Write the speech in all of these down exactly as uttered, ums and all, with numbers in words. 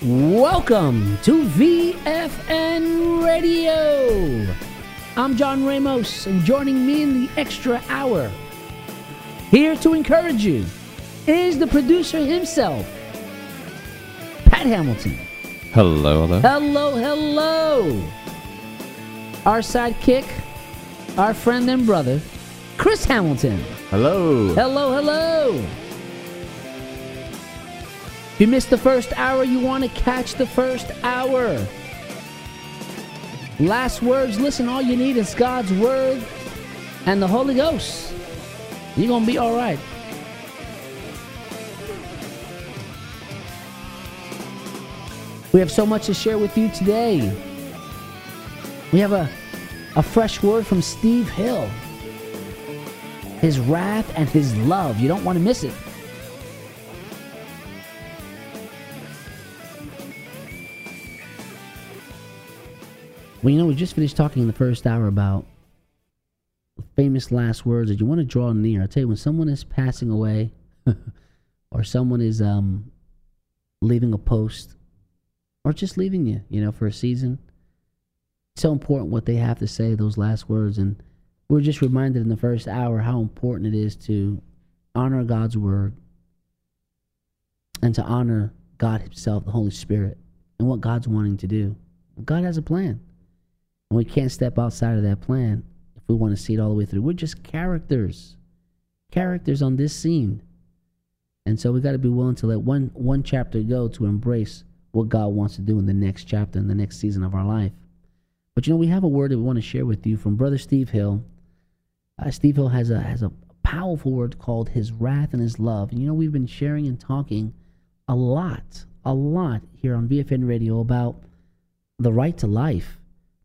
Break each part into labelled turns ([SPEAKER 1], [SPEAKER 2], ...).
[SPEAKER 1] Welcome to V F N Radio. I'm John Ramos, and joining me in the extra hour, here to encourage you, is the producer himself, Pat Hamilton.
[SPEAKER 2] Hello, hello.
[SPEAKER 1] Hello, hello. Our sidekick, our friend and brother, Chris Hamilton.
[SPEAKER 2] Hello.
[SPEAKER 1] Hello, hello. If you missed the first hour, you want to catch the first hour. Last words, listen, all you need is God's Word and the Holy Ghost. You're going to be all right. We have so much to share with you today. We have a, a fresh word from Steve Hill. His wrath and his love. You don't want to miss it. Well, you know, we just finished talking in the first hour about famous last words that you want to draw near. I tell you, when someone is passing away or someone is um, leaving a post or just leaving you, you know, for a season, it's so important what they have to say, those last words. And we were just reminded in the first hour how important it is to honor God's word and to honor God himself, the Holy Spirit, and what God's wanting to do. God has a plan. And we can't step outside of that plan if we want to see it all the way through. We're just characters. Characters on this scene. And so we got to be willing to let one, one chapter go to embrace what God wants to do in the next chapter, in the next season of our life. But you know, we have a word that we want to share with you from Brother Steve Hill. Uh, Steve Hill has a, has a powerful word called his wrath and his love. And you know, we've been sharing and talking a lot, a lot here on V F N Radio about the right to life.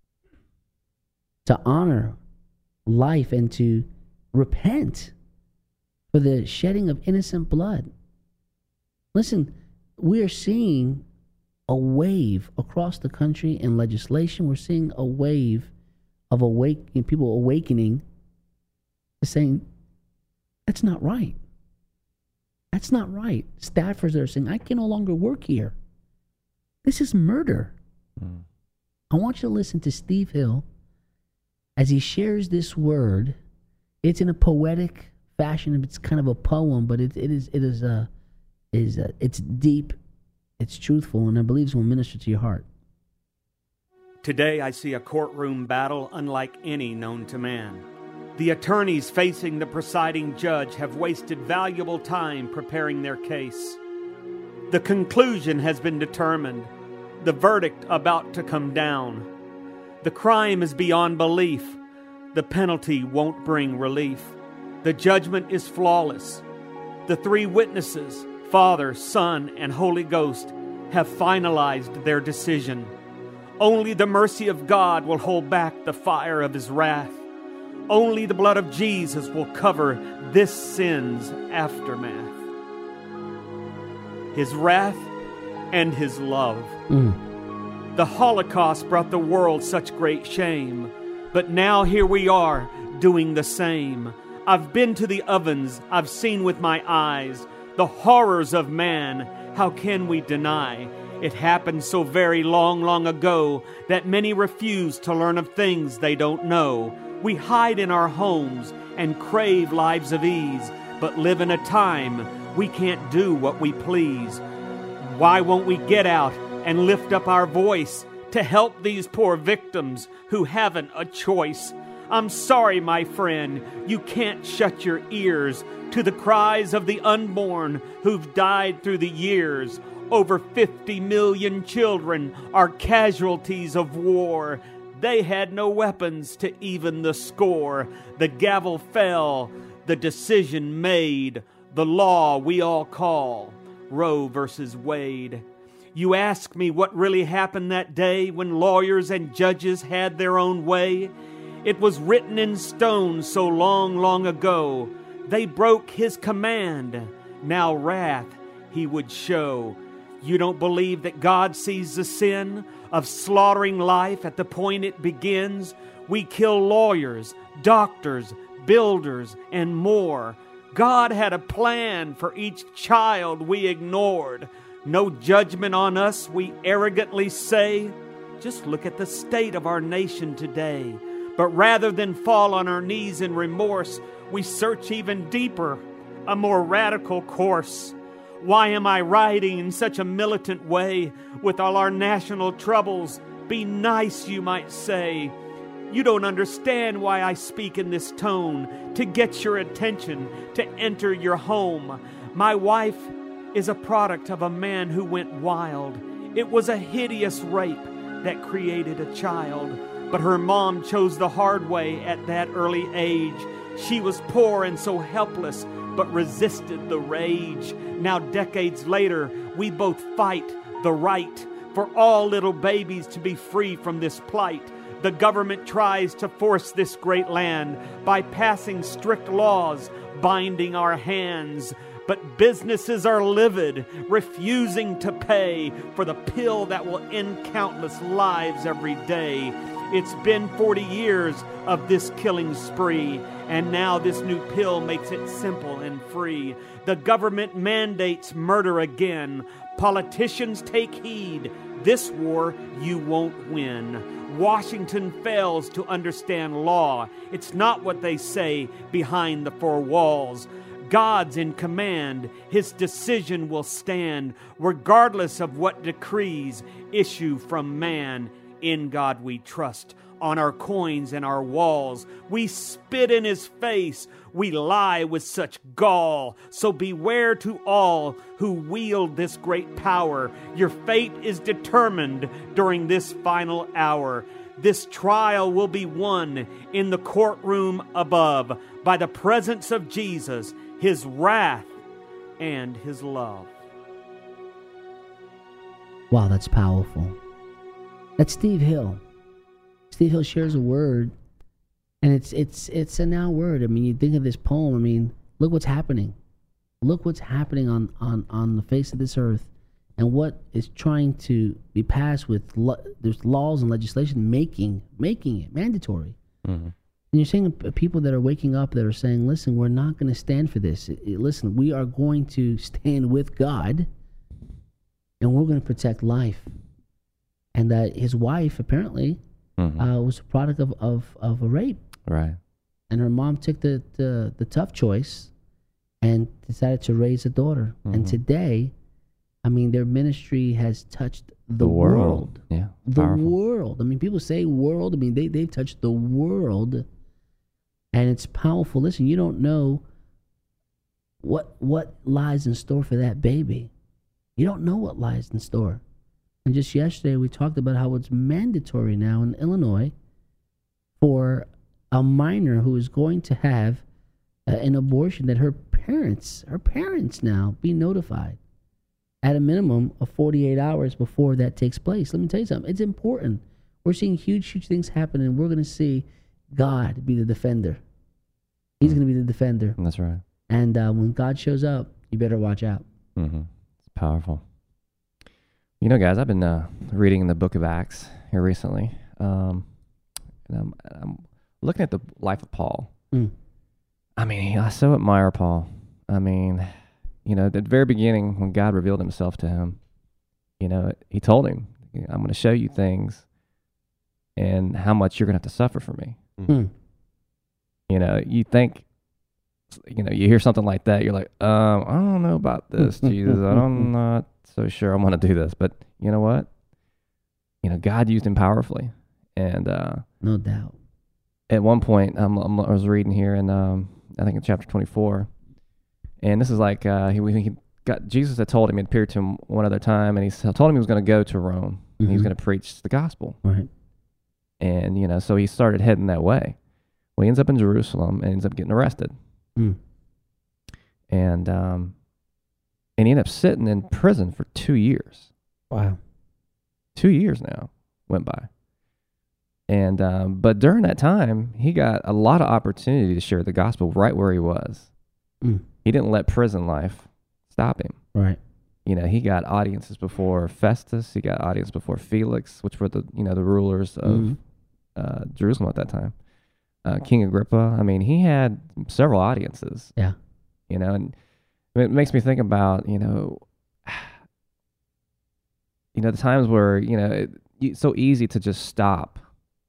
[SPEAKER 1] To honor life and to repent for the shedding of innocent blood. Listen, we are seeing a wave across the country in legislation. We're seeing a wave of awakening, people awakening to saying, that's not right. That's not right. Staffers are saying, I can no longer work here. This is murder. Mm. I want you to listen to Steve Hill as he shares this word. It's in a poetic fashion. It's kind of a poem, but it, it is it is a is a, it's deep, it's truthful, and I believe it will minister to your heart.
[SPEAKER 3] Today I see a courtroom battle unlike any known to man. The attorneys facing the presiding judge have wasted valuable time preparing their case. The conclusion has been determined, the verdict about to come down. The crime is beyond belief. The penalty won't bring relief. The judgment is flawless. The three witnesses, Father, Son, and Holy Ghost, have finalized their decision. Only the mercy of God will hold back the fire of his wrath. Only the blood of Jesus will cover this sin's aftermath. His wrath and his love. Mm. The Holocaust brought the world such great shame, but now here we are doing the same. I've been to the ovens, I've seen with my eyes the horrors of man. How can we deny? It happened so very long, long ago that many refuse to learn of things they don't know. We hide in our homes and crave lives of ease, but live in a time we can't do what we please. Why won't we get out and lift up our voice to help these poor victims who haven't a choice? I'm sorry, my friend, you can't shut your ears to the cries of the unborn who've died through the years. Over fifty million children are casualties of war. They had no weapons to even the score. The gavel fell, the decision made, the law we all call Roe versus Wade. You ask me what really happened that day when lawyers and judges had their own way. It was written in stone so long, long ago. They broke his command. Now wrath he would show. You don't believe that God sees the sin of slaughtering life at the point it begins? We kill lawyers, doctors, builders, and more. God had a plan for each child we ignored. No judgment on us, we arrogantly say. Just look at the state of our nation today. But rather than fall on our knees in remorse, we search even deeper, a more radical course. Why am I writing in such a militant way with all our national troubles? Be nice, you might say. You don't understand why I speak in this tone, to get your attention, to enter your home. My wife is a product of a man who went wild. It was a hideous rape that created a child. But her mom chose the hard way at that early age. She was poor and so helpless, but resisted the rage. Now, decades later, we both fight the right for all little babies to be free from this plight. The government tries to force this great land by passing strict laws, binding our hands. But businesses are livid, refusing to pay for the pill that will end countless lives every day. It's been forty years of this killing spree, and now this new pill makes it simple and free. The government mandates murder again. Politicians take heed. This war you won't win. Washington fails to understand law. It's not what they say behind the four walls. God's in command. His decision will stand, regardless of what decrees issue from man. In God we trust. On our coins and our walls, we spit in his face. We lie with such gall. So beware to all who wield this great power. Your fate is determined during this final hour. This trial will be won in the courtroom above by the presence of Jesus, his wrath, and his love.
[SPEAKER 1] Wow, that's powerful. That's Steve Hill. Steve Hill shares a word, and it's it's it's a now word. I mean, you think of this poem. I mean, look what's happening. Look what's happening on, on, on the face of this earth, and what is trying to be passed with lo- there's laws and legislation making making it mandatory. Mm-hmm. And you're seeing people that are waking up that are saying, "Listen, we're not going to stand for this. It, it, listen, we are going to stand with God, and we're going to protect life." And that uh, his wife apparently mm-hmm. uh, was a product of, of, of a rape.
[SPEAKER 2] Right.
[SPEAKER 1] And her mom took the, the, the tough choice and decided to raise a daughter. Mm-hmm. And today, I mean, their ministry has touched the,
[SPEAKER 2] the world.
[SPEAKER 1] world.
[SPEAKER 2] Yeah.
[SPEAKER 1] The
[SPEAKER 2] Powerful.
[SPEAKER 1] world. I mean, people say world. I mean, they, they've touched the world. And it's powerful. Listen, you don't know what what lies in store for that baby. You don't know what lies in store. And just yesterday, we talked about how it's mandatory now in Illinois for a minor who is going to have uh, an abortion that her parents, her parents now be notified at a minimum of forty-eight hours before that takes place. Let me tell you something. It's important. We're seeing huge, huge things happen, and we're going to see God be the defender. He's going to be the defender.
[SPEAKER 2] That's right.
[SPEAKER 1] And uh, when God shows up, you better watch out.
[SPEAKER 2] Mm-hmm. It's powerful. You know, guys, I've been uh, reading the book of Acts here recently. Um, and I'm, I'm looking at the life of Paul. Mm. I mean, I so admire Paul. I mean, you know, at the very beginning, when God revealed himself to him, you know, he told him, I'm going to show you things and how much you're going to have to suffer for me. Mm. You know, you think, you know, you hear something like that, you're like, um, I don't know about this, Jesus. I'm not so sure I want to do this. But you know what? You know, God used him powerfully. And uh,
[SPEAKER 1] no doubt.
[SPEAKER 2] At one point, um, I was reading here, and um, I think in chapter twenty-four, and this is like, uh, he, he got, Jesus had told him, he appeared to him one other time, and he told him he was going to go to Rome, mm-hmm. and he was going to preach the gospel.
[SPEAKER 1] Right.
[SPEAKER 2] And, you know, so he started heading that way. Well, he ends up in Jerusalem and ends up getting arrested. Mm. And um, and he ended up sitting in prison for two years.
[SPEAKER 1] Wow.
[SPEAKER 2] Two years now went by. And um, but during that time, he got a lot of opportunity to share the gospel right where he was. Mm. He didn't let prison life stop him.
[SPEAKER 1] Right.
[SPEAKER 2] You know, he got audiences before Festus. He got audience before Felix, which were the you know the rulers of mm-hmm. uh, Jerusalem at that time. Uh, King Agrippa. I mean, he had several audiences.
[SPEAKER 1] Yeah.
[SPEAKER 2] You know, and it makes me think about, you know, you know, the times where, you know, it, it's so easy to just stop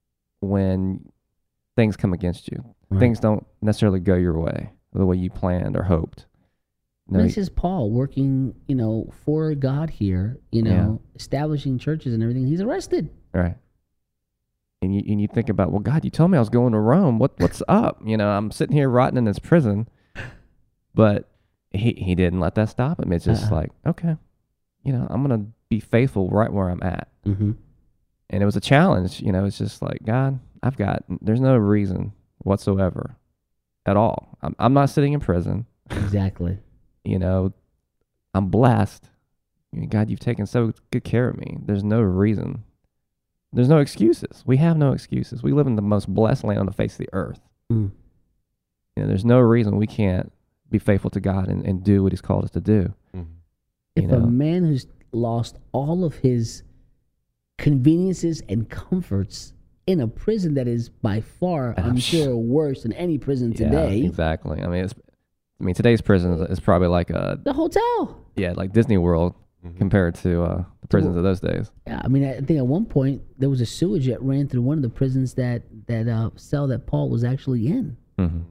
[SPEAKER 2] when things come against you. Right. Things don't necessarily go your way, the way you planned or hoped.
[SPEAKER 1] No, this is Paul working, you know, for God here, you know, yeah. establishing churches and everything. He's arrested.
[SPEAKER 2] Right. And you and you think about, well, God, you told me I was going to Rome. What what's up? You know, I'm sitting here rotting in this prison. But he, he didn't let that stop him. It's just uh-uh. like, okay, you know, I'm going to be faithful right where I'm at.
[SPEAKER 1] Mm-hmm.
[SPEAKER 2] And it was a challenge. You know, it's just like, God, I've got, there's no reason whatsoever at all. I'm, I'm not sitting in prison.
[SPEAKER 1] Exactly.
[SPEAKER 2] You know, I'm blessed. You know, God, you've taken so good care of me. There's no reason. There's no excuses. We have no excuses. We live in the most blessed land on the face of the earth.
[SPEAKER 1] Mm.
[SPEAKER 2] You know, there's no reason we can't be faithful to God and, and do what he's called us to do.
[SPEAKER 1] Mm-hmm. If know? a man who's lost all of his conveniences and comforts in a prison that is by far, I'm sure, worse than any prison today.
[SPEAKER 2] Yeah, exactly. I mean, it's, I mean, today's prison is, is probably like a...
[SPEAKER 1] The hotel.
[SPEAKER 2] Yeah, like Disney World mm-hmm. compared to uh, the prisons of those days.
[SPEAKER 1] Yeah, I mean, I think at one point there was a sewage that ran through one of the prisons that, that uh, cell that Paul was actually in.
[SPEAKER 2] Mm-hmm.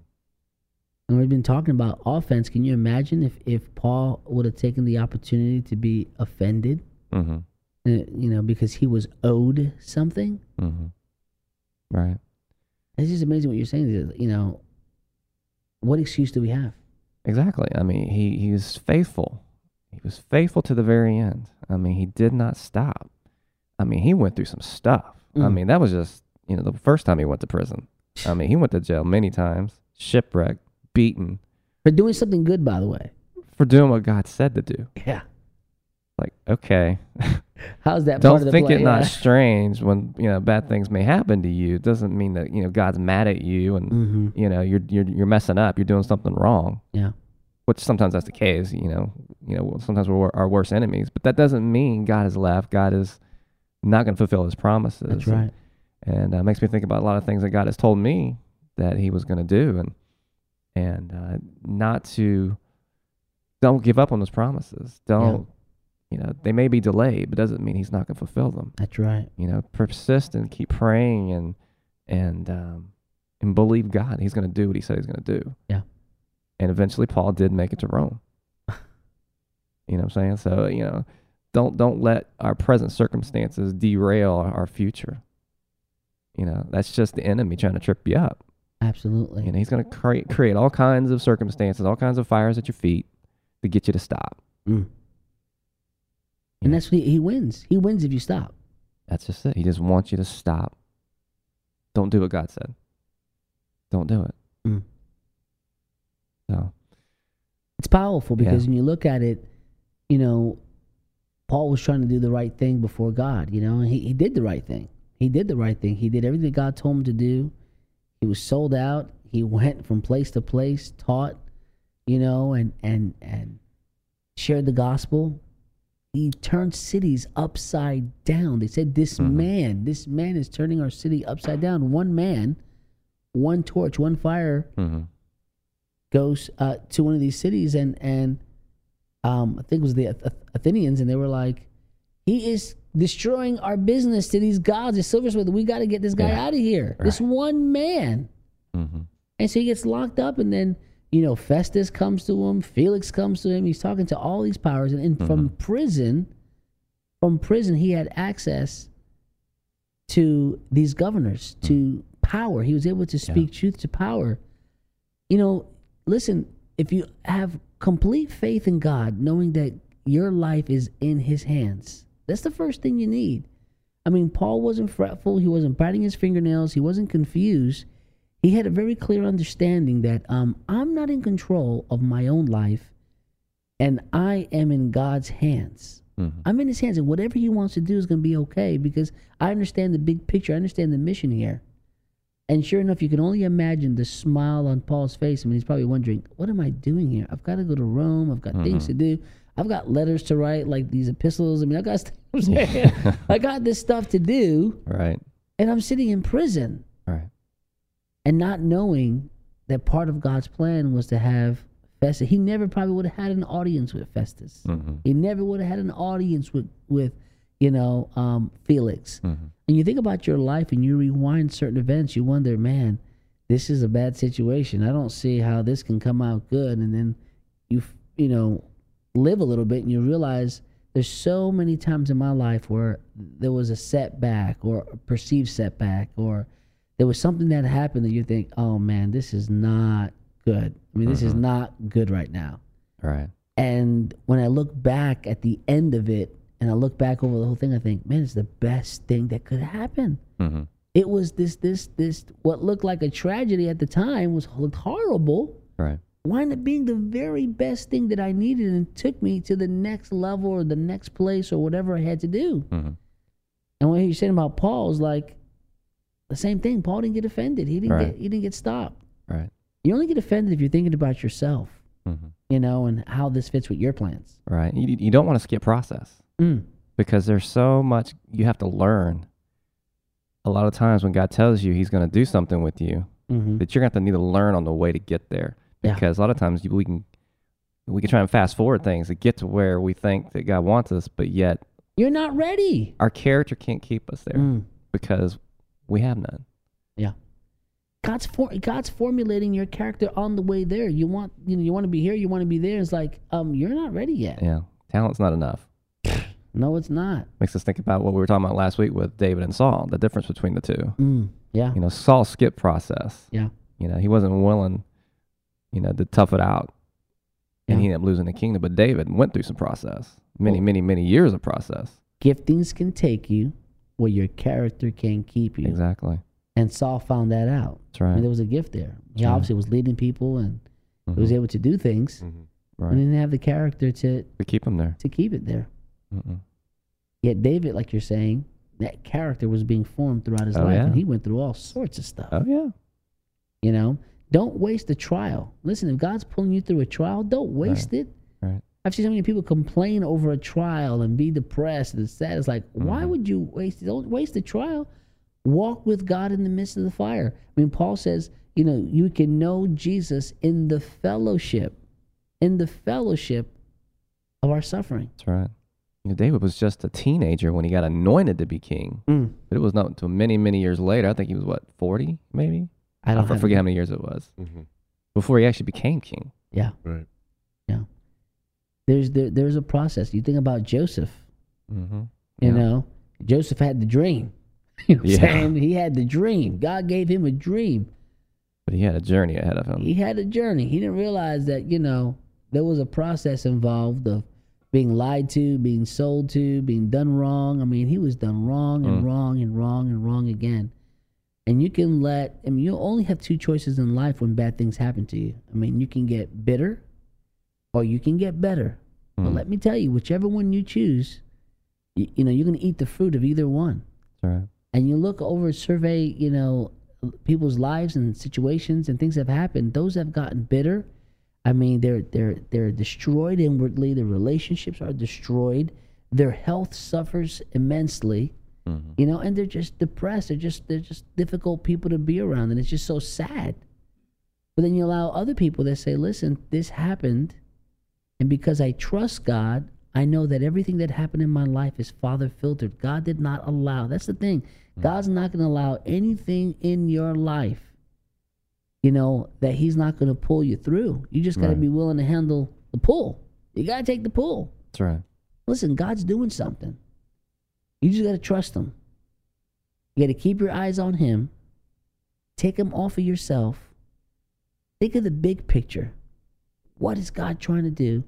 [SPEAKER 1] And we've been talking about offense. Can you imagine if, if Paul would have taken the opportunity to be offended,
[SPEAKER 2] mm-hmm.
[SPEAKER 1] uh, you know, because he was owed something?
[SPEAKER 2] Mm-hmm. Right.
[SPEAKER 1] It's just amazing what you're saying. You know, what excuse do we have?
[SPEAKER 2] Exactly. I mean, he, he was faithful. He was faithful to the very end. I mean, he did not stop. I mean, he went through some stuff. Mm. I mean, that was just, you know, the first time he went to prison. I mean, he went to jail many times, shipwrecked, beaten.
[SPEAKER 1] For doing something good, by the way.
[SPEAKER 2] For doing what God said to do.
[SPEAKER 1] Yeah.
[SPEAKER 2] Like, okay.
[SPEAKER 1] How's that
[SPEAKER 2] Don't
[SPEAKER 1] part of the
[SPEAKER 2] think
[SPEAKER 1] play?
[SPEAKER 2] it
[SPEAKER 1] Yeah.
[SPEAKER 2] not strange when, you know, bad things may happen to you. It doesn't mean that, you know, God's mad at you and,
[SPEAKER 1] mm-hmm.
[SPEAKER 2] you know, you're, you're, you're messing up. You're doing something wrong.
[SPEAKER 1] Yeah.
[SPEAKER 2] Which sometimes that's the case, you know, you know, sometimes we're our worst enemies, but that doesn't mean God has left. God is not going to fulfill his promises.
[SPEAKER 1] That's right.
[SPEAKER 2] And, and uh, makes me think about a lot of things that God has told me that he was going to do, and, and, uh, not to, don't give up on those promises. Don't, yeah. you know, they may be delayed, but doesn't mean he's not going to fulfill them.
[SPEAKER 1] That's right.
[SPEAKER 2] You know, persist and keep praying and, and, um, and believe God. He's going to do what he said he's going to do.
[SPEAKER 1] Yeah.
[SPEAKER 2] And eventually Paul did make it to Rome. You know what I'm saying? So, you know, don't don't let our present circumstances derail our, our future. You know, that's just the enemy trying to trip you up.
[SPEAKER 1] Absolutely.
[SPEAKER 2] And he's going to create create all kinds of circumstances, all kinds of fires at your feet to get you to stop.
[SPEAKER 1] Mm. And that's what he, he wins. He wins if you stop.
[SPEAKER 2] That's just it. He just wants you to stop. Don't do what God said. Don't do it.
[SPEAKER 1] Mm.
[SPEAKER 2] So
[SPEAKER 1] it's powerful because
[SPEAKER 2] yeah.
[SPEAKER 1] when you look at it, you know, Paul was trying to do the right thing before God, you know, and he, he did the right thing. He did the right thing. He did everything God told him to do. He was sold out. He went from place to place, taught, you know, and, and, and shared the gospel. He turned cities upside down. They said, this mm-hmm. man, this man is turning our city upside down. One man, one torch, one fire.
[SPEAKER 2] Mm-hmm.
[SPEAKER 1] goes uh, to one of these cities, and and um, I think it was the Ath- Athenians, and they were like, he is destroying our business to these gods, the silversmith. We got to get this guy yeah. out of here. Right. This one man.
[SPEAKER 2] Mm-hmm.
[SPEAKER 1] And so he gets locked up, and then, you know, Festus comes to him, Felix comes to him. He's talking to all these powers, and, and mm-hmm. from prison, from prison, he had access to these governors, mm-hmm. to power. He was able to speak yeah. truth to power. You know, listen, if you have complete faith in God, knowing that your life is in his hands, that's the first thing you need. I mean, Paul wasn't fretful. He wasn't biting his fingernails. He wasn't confused. He had a very clear understanding that um, I'm not in control of my own life, and I am in God's hands.
[SPEAKER 2] Mm-hmm.
[SPEAKER 1] I'm in his hands, and whatever he wants to do is going to be okay because I understand the big picture. I understand the mission here. And sure enough, you can only imagine the smile on Paul's face. I mean, he's probably wondering, what am I doing here? I've got to go to Rome. I've got mm-hmm. things to do. I've got letters to write, like these epistles. I mean, I've got stuff, I got this stuff to do.
[SPEAKER 2] Right.
[SPEAKER 1] And I'm sitting in prison.
[SPEAKER 2] Right.
[SPEAKER 1] And not knowing that part of God's plan was to have Festus. He never probably would have had an audience with Festus.
[SPEAKER 2] Mm-hmm.
[SPEAKER 1] He never would have had an audience with, with you know, um, Felix. Mm-hmm. And you think about your life and you rewind certain events, you wonder, man, this is a bad situation. I don't see how this can come out good. And then you, you know, live a little bit and you realize there's so many times in my life where there was a setback or a perceived setback, or there was something that happened that you think, oh man, this is not good. I mean, this mm-hmm. is not good right now.
[SPEAKER 2] Right.
[SPEAKER 1] And when I look back at the end of it, and I look back over the whole thing, I think, man, it's the best thing that could happen. Mm-hmm. It was this, this, this, what looked like a tragedy at the time was looked horrible.
[SPEAKER 2] Right.
[SPEAKER 1] Wound up being the very best thing that I needed and took me to the next level or the next place or whatever I had to do. Mm-hmm. And what you're saying about Paul is like the same thing. Paul didn't get offended. He didn't right. get, he didn't get stopped.
[SPEAKER 2] Right.
[SPEAKER 1] You only get offended if you're thinking about yourself, mm-hmm. you know, and how this fits with your plans.
[SPEAKER 2] Right. You, you don't want to skip process. Mm. Because there's so much you have to learn. A lot of times when God tells you he's going to do something with you, mm-hmm. that you're going to have to need to learn on the way to get there. Because yeah. a lot of times we can we can try and fast forward things to get to where we think that God wants us, but yet
[SPEAKER 1] you're not ready.
[SPEAKER 2] Our character can't keep us there mm. because we have none.
[SPEAKER 1] Yeah. God's for, God's formulating your character on the way there. You want you know you want to be here, you want to be there. It's like um you're not ready yet.
[SPEAKER 2] Yeah. Talent's not enough.
[SPEAKER 1] No, it's not.
[SPEAKER 2] Makes us think about what we were talking about last week with David and Saul, the difference between the two.
[SPEAKER 1] Mm, yeah.
[SPEAKER 2] You know, Saul skipped process.
[SPEAKER 1] Yeah.
[SPEAKER 2] You know, he wasn't willing, you know, to tough it out. And yeah. he ended up losing the kingdom. But David went through some process. Many, well, many, many years of process.
[SPEAKER 1] Giftings can take you where your character can keep you.
[SPEAKER 2] Exactly.
[SPEAKER 1] And Saul found that out.
[SPEAKER 2] That's right.
[SPEAKER 1] I mean, there was a gift there. He
[SPEAKER 2] That's
[SPEAKER 1] obviously
[SPEAKER 2] right.
[SPEAKER 1] was leading people and
[SPEAKER 2] mm-hmm.
[SPEAKER 1] he was able to do things.
[SPEAKER 2] Mm-hmm. Right.
[SPEAKER 1] And he didn't have the character to,
[SPEAKER 2] to keep him there.
[SPEAKER 1] To keep it there.
[SPEAKER 2] Mm-mm.
[SPEAKER 1] Yet David, like you're saying, that character was being formed throughout his
[SPEAKER 2] oh,
[SPEAKER 1] life,
[SPEAKER 2] yeah.
[SPEAKER 1] and he went through all sorts of stuff.
[SPEAKER 2] Oh, yeah.
[SPEAKER 1] You know, don't waste a trial. Listen, if God's pulling you through a trial, don't waste
[SPEAKER 2] right.
[SPEAKER 1] it.
[SPEAKER 2] Right.
[SPEAKER 1] I've seen so many people complain over a trial and be depressed and sad. It's like, mm-hmm. why would you waste it? Don't waste the trial. Walk with God in the midst of the fire. I mean, Paul says, you know, you can know Jesus in the fellowship, in the fellowship of our suffering.
[SPEAKER 2] That's right. You know, David was just a teenager when he got anointed to be king. Mm. But it was not until many, many years later. I think he was, what, forty maybe?
[SPEAKER 1] I don't
[SPEAKER 2] I forget how many years it was. Mm-hmm. Before he actually became king.
[SPEAKER 1] Yeah.
[SPEAKER 4] Right.
[SPEAKER 1] Yeah. There's there, there's a process. You think about Joseph.
[SPEAKER 2] Mm-hmm.
[SPEAKER 1] You
[SPEAKER 2] yeah.
[SPEAKER 1] know, Joseph had the dream. You know what
[SPEAKER 2] yeah.
[SPEAKER 1] I'm saying? He had the dream. God gave him a dream.
[SPEAKER 2] But he had a journey ahead of him.
[SPEAKER 1] He had a journey. He didn't realize that, you know, there was a process involved of being lied to, being sold to, being done wrong. I mean, he was done wrong and mm. wrong and wrong and wrong again. And you can let, I mean, you only have two choices in life when bad things happen to you. I mean, you can get bitter or you can get better. Mm. But let me tell you, whichever one you choose, you, you know, you're going to eat the fruit of either one.
[SPEAKER 2] That's right.
[SPEAKER 1] And you look over, survey, you know, people's lives and situations and things that have happened. Those that have gotten bitter, I mean, they're they're they're destroyed inwardly. Their relationships are destroyed. Their health suffers immensely, mm-hmm. you know, and they're just depressed. They're just they're just difficult people to be around, and it's just so sad. But then you allow other people that say, "Listen, this happened, and because I trust God, I know that everything that happened in my life is Father filtered. God did not allow." That's the thing. Mm-hmm. God's not going to allow anything in your life, you know, that he's not going to pull you through. You just got to right. be willing to handle the pull. You got to take the pull.
[SPEAKER 2] That's right.
[SPEAKER 1] Listen, God's doing something. You just got to trust him. You got to keep your eyes on him. Take him off of yourself. Think of the big picture. What is God trying to do?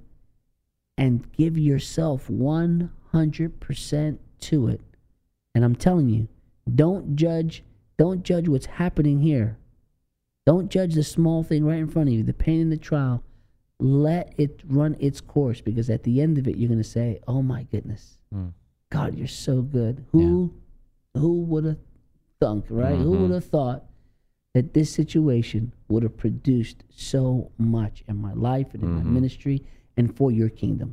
[SPEAKER 1] And give yourself one hundred percent to it. And I'm telling you, don't judge, don't judge what's happening here. Don't judge the small thing right in front of you, the pain in the trial. Let it run its course, because at the end of it, you're going to say, oh my goodness, mm. God, you're so good. Who yeah. who would have thunk, right? Mm-hmm. Who would have thought that this situation would have produced so much in my life and in mm-hmm. my ministry and for your kingdom?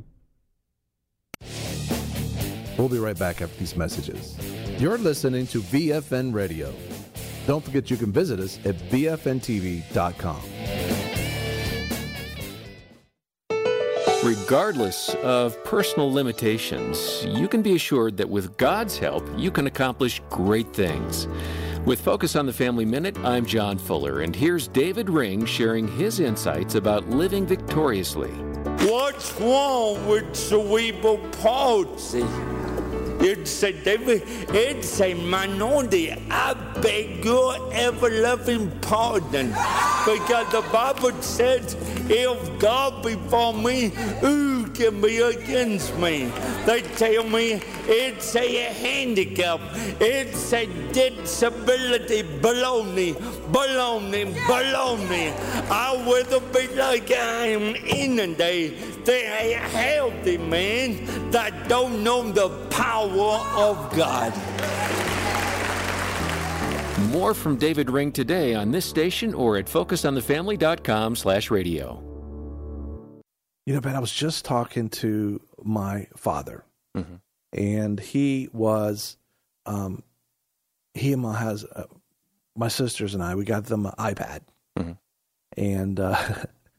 [SPEAKER 4] We'll be right back after these messages. You're listening to V F N Radio. Don't forget you can visit us at V F N T V dot com.
[SPEAKER 5] Regardless of personal limitations, you can be assured that with God's help, you can accomplish great things. With Focus on the Family Minute, I'm John Fuller, and here's David Ring sharing his insights about living victoriously.
[SPEAKER 6] What's wrong with cerebral palsy? It's a, it's a minority. I beg your ever-loving pardon. Because the Bible says, if God be for me, who can be against me? They tell me it's a handicap. It's a disability. Baloney, baloney, baloney. I'd rather be like I am inundated than a healthy man that don't know the power of God.
[SPEAKER 5] More from David Ring today on this station or at focus on the family dot com slash radio.
[SPEAKER 4] You know, Ben, I was just talking to my father,
[SPEAKER 2] mm-hmm.
[SPEAKER 4] and he was, um, he and my has uh, my sisters and I, we got them an iPad,
[SPEAKER 2] mm-hmm.
[SPEAKER 4] and uh,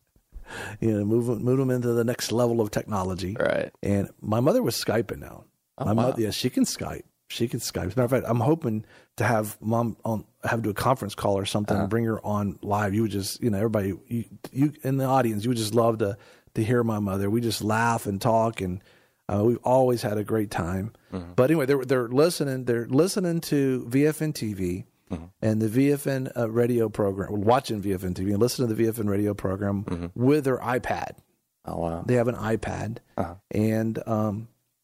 [SPEAKER 4] you know, move move them into the next level of technology.
[SPEAKER 2] Right.
[SPEAKER 4] And my mother was Skyping now.
[SPEAKER 2] Oh,
[SPEAKER 4] my
[SPEAKER 2] wow.
[SPEAKER 4] mother, yeah, she can Skype. She can Skype. As a matter of fact, I'm hoping to have mom on, have do a conference call or something,
[SPEAKER 2] uh-huh.
[SPEAKER 4] and bring her on live. You would just, you know, everybody, you, you in the audience, you would just love to to hear my mother. We just laugh and talk, and uh, we've always had a great time.
[SPEAKER 2] Mm-hmm.
[SPEAKER 4] But anyway, they're they're listening. They're listening to V F N T V
[SPEAKER 2] mm-hmm.
[SPEAKER 4] and the V F N uh, radio program, watching V F N T V and listening to the V F N radio program
[SPEAKER 2] mm-hmm.
[SPEAKER 4] with their iPad.
[SPEAKER 2] Oh wow!
[SPEAKER 4] They have an iPad,
[SPEAKER 2] uh-huh.
[SPEAKER 4] and um,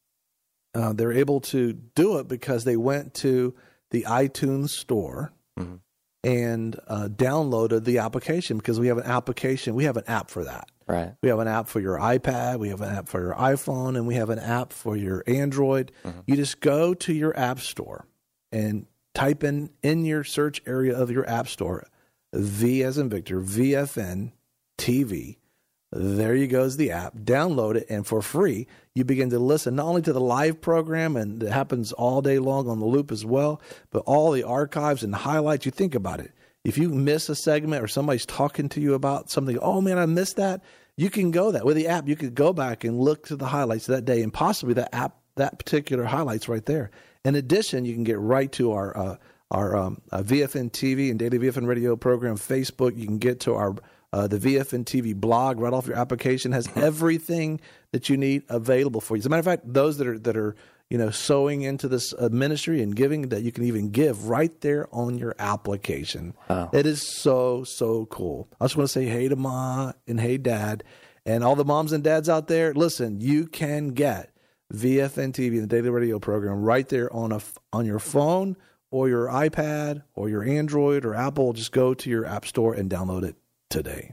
[SPEAKER 4] uh, they're able to do it because they went to the iTunes store
[SPEAKER 2] mm-hmm.
[SPEAKER 4] and uh, downloaded the application, because we have an application. We have an app for that.
[SPEAKER 2] Right.
[SPEAKER 4] We have an app for your iPad. We have an app for your iPhone, and we have an app for your Android.
[SPEAKER 2] Mm-hmm.
[SPEAKER 4] You just go to your app store and type in in your search area of your app store, V as in Victor, V F N T V. There you go is the app. Download it, and for free, you begin to listen not only to the live program, and it happens all day long on the loop as well, but all the archives and highlights. You think about it. If you miss a segment or somebody's talking to you about something, oh, man, I missed that, you can go that. With the app, you could go back and look to the highlights of that day, and possibly that app, that particular highlights right there. In addition, you can get right to our uh, our um, uh, V F N T V and Daily V F N Radio program Facebook. You can get to our uh, the V F N T V blog right off your application. Has everything that you need available for you. As a matter of fact, those that are that are you know sowing into this uh, ministry and giving, that you can even give right there on your application.
[SPEAKER 2] Wow.
[SPEAKER 4] It is so so cool. I just want to say hey to Ma and hey Dad, and all the moms and dads out there. Listen, you can get V F N T V, the daily radio program, right there on a on your phone or your iPad or your Android or Apple. Just go to your app store and download it today.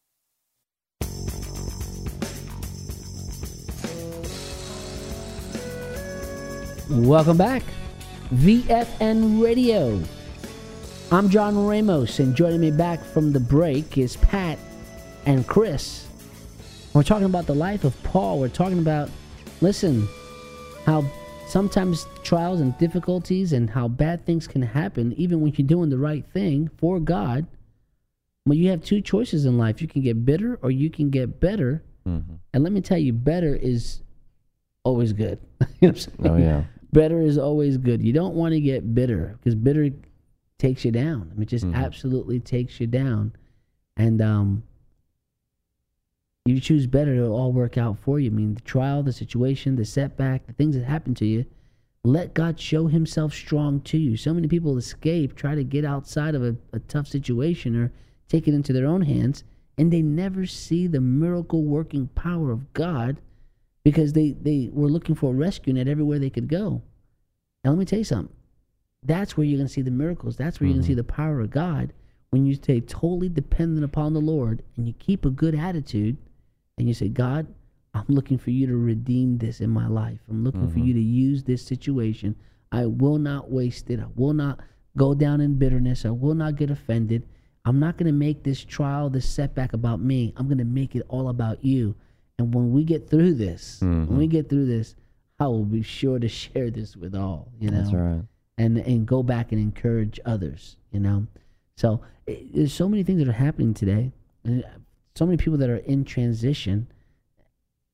[SPEAKER 1] Welcome back, V F N Radio. I'm John Ramos, and joining me back from the break is Pat and Chris. We're talking about the life of Paul. We're talking about, listen, how sometimes trials and difficulties and how bad things can happen even when you're doing the right thing for God. Well, you have two choices in life. You can get bitter or you can get better.
[SPEAKER 2] Mm-hmm.
[SPEAKER 1] And let me tell you, better is always good. You know what I'm saying?
[SPEAKER 2] Oh, yeah.
[SPEAKER 1] Better is always good. You don't want to get bitter, because bitter takes you down. I mean, it just
[SPEAKER 2] mm-hmm.
[SPEAKER 1] absolutely takes you down. And um, you choose better, it'll all work out for you. I mean, the trial, the situation, the setback, the things that happen to you, let God show himself strong to you. So many people escape, try to get outside of a, a tough situation or take it into their own hands, and they never see the miracle-working power of God, because they, they were looking for a rescue net everywhere they could go. Now, let me tell you something. That's where you're going to see the miracles. That's where mm-hmm. you're going to see the power of God, when you stay totally dependent upon the Lord and you keep a good attitude and you say, God, I'm looking for you to redeem this in my life. I'm looking mm-hmm. for you to use this situation. I will not waste it. I will not go down in bitterness. I will not get offended. I'm not going to make this trial, this setback about me. I'm going to make it all about you. And when we get through this, mm-hmm. when we get through this, I will be sure to share this with all, you know.
[SPEAKER 2] That's right.
[SPEAKER 1] And and go back and encourage others, you know. So it, there's so many things that are happening today, and so many people that are in transition.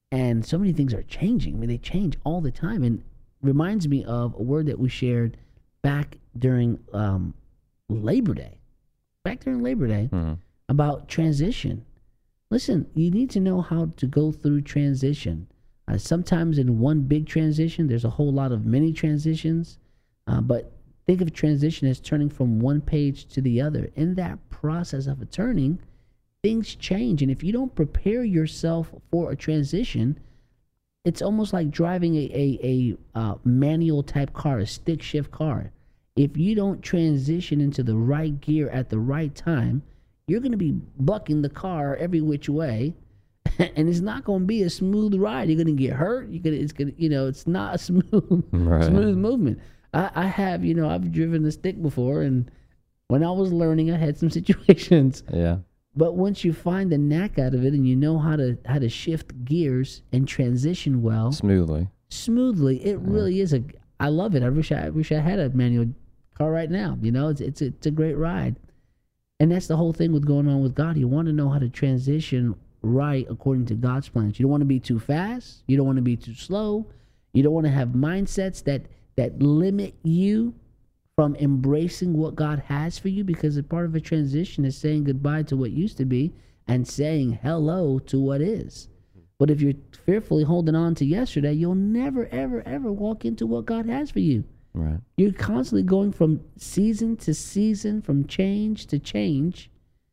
[SPEAKER 1] And so many things are changing. I mean, they change all the time. And reminds me of a word that we shared back during um, Labor Day. Back during Labor Day mm-hmm. about transition. Listen, you need to know how to go through transition. Uh, sometimes in one big transition, there's a whole lot of mini transitions. Uh, but think of transition as turning from one page to the other. In that process of a turning, things change. And if you don't prepare yourself for a transition, it's almost like driving a, a, a uh, manual type car, a stick shift car. If you don't transition into the right gear at the right time, you're going to be bucking the car every which way, and it's not going to be a smooth ride. You're going to get hurt. You're going to, it's going to, you know, it's not a smooth, right. smooth movement. I, I have, you know, I've driven the stick before, and when I was learning, I had some situations.
[SPEAKER 2] Yeah.
[SPEAKER 1] But once you find the knack out of it and you know how to how to shift gears and transition well
[SPEAKER 2] smoothly,
[SPEAKER 1] smoothly, it yeah. really is a. I love it. I wish I, I wish I had a manual car right now. You know, it's it's it's a great ride, and that's the whole thing with going on with God. You want to know how to transition right according to God's plans. You don't want to be too fast. You don't want to be too slow. You don't want to have mindsets that that limit you from embracing what God has for you, because a part of a transition is saying goodbye to what used to be and saying hello to what is. But if you're fearfully holding on to yesterday, you'll never, ever, ever walk into what God has for you.
[SPEAKER 2] Right.
[SPEAKER 1] You're constantly going from season to season, from change to change,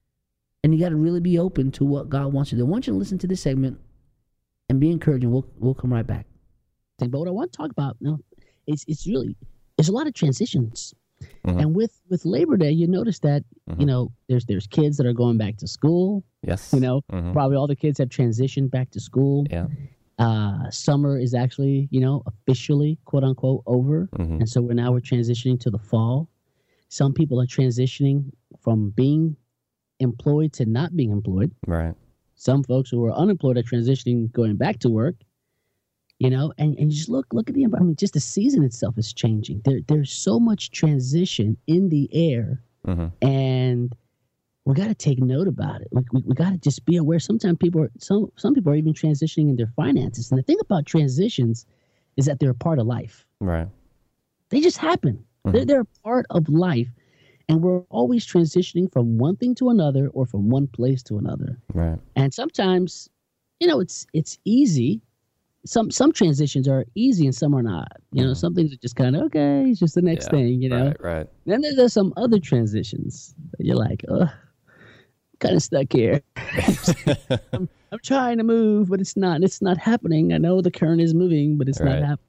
[SPEAKER 1] and you got to really be open to what God wants you to do. I want you to listen to this segment and be encouraging. We'll we'll come right back. But what I want to talk about, you know, it's it's really there's a lot of transitions. Mm-hmm. And with, with Labor Day, you notice that, mm-hmm. you know, there's there's kids that are going back to school.
[SPEAKER 2] Yes.
[SPEAKER 1] You know,
[SPEAKER 2] mm-hmm.
[SPEAKER 1] probably all the kids have transitioned back to school.
[SPEAKER 2] Yeah.
[SPEAKER 1] Uh, summer is actually, you know, officially, quote unquote, over. Mm-hmm. And so we're now we're transitioning to the fall. Some people are transitioning from being employed to not being employed.
[SPEAKER 2] Right.
[SPEAKER 1] Some folks who are unemployed are transitioning, going back to work. You know, and, and just look look at the environment. I mean, just the season itself is changing. There there's so much transition in the air, mm-hmm. and we got to take note about it. We we, we got to just be aware. Sometimes people are some some people are even transitioning in their finances. And the thing about transitions is that they're a part of life.
[SPEAKER 2] Right.
[SPEAKER 1] They just happen. Mm-hmm. They're they're a part of life, and we're always transitioning from one thing to another or from one place to another.
[SPEAKER 2] Right.
[SPEAKER 1] And sometimes, you know, it's it's easy. Some some transitions are easy and some are not. You know, mm. some things are just kind of, okay, it's just the next
[SPEAKER 2] yeah,
[SPEAKER 1] thing, you know.
[SPEAKER 2] Right, right.
[SPEAKER 1] Then there's, there's some other transitions that you're like, oh, I'm kind of stuck here. I'm, I'm trying to move, but it's not. It's not happening. I know the current is moving, but it's right. not happening.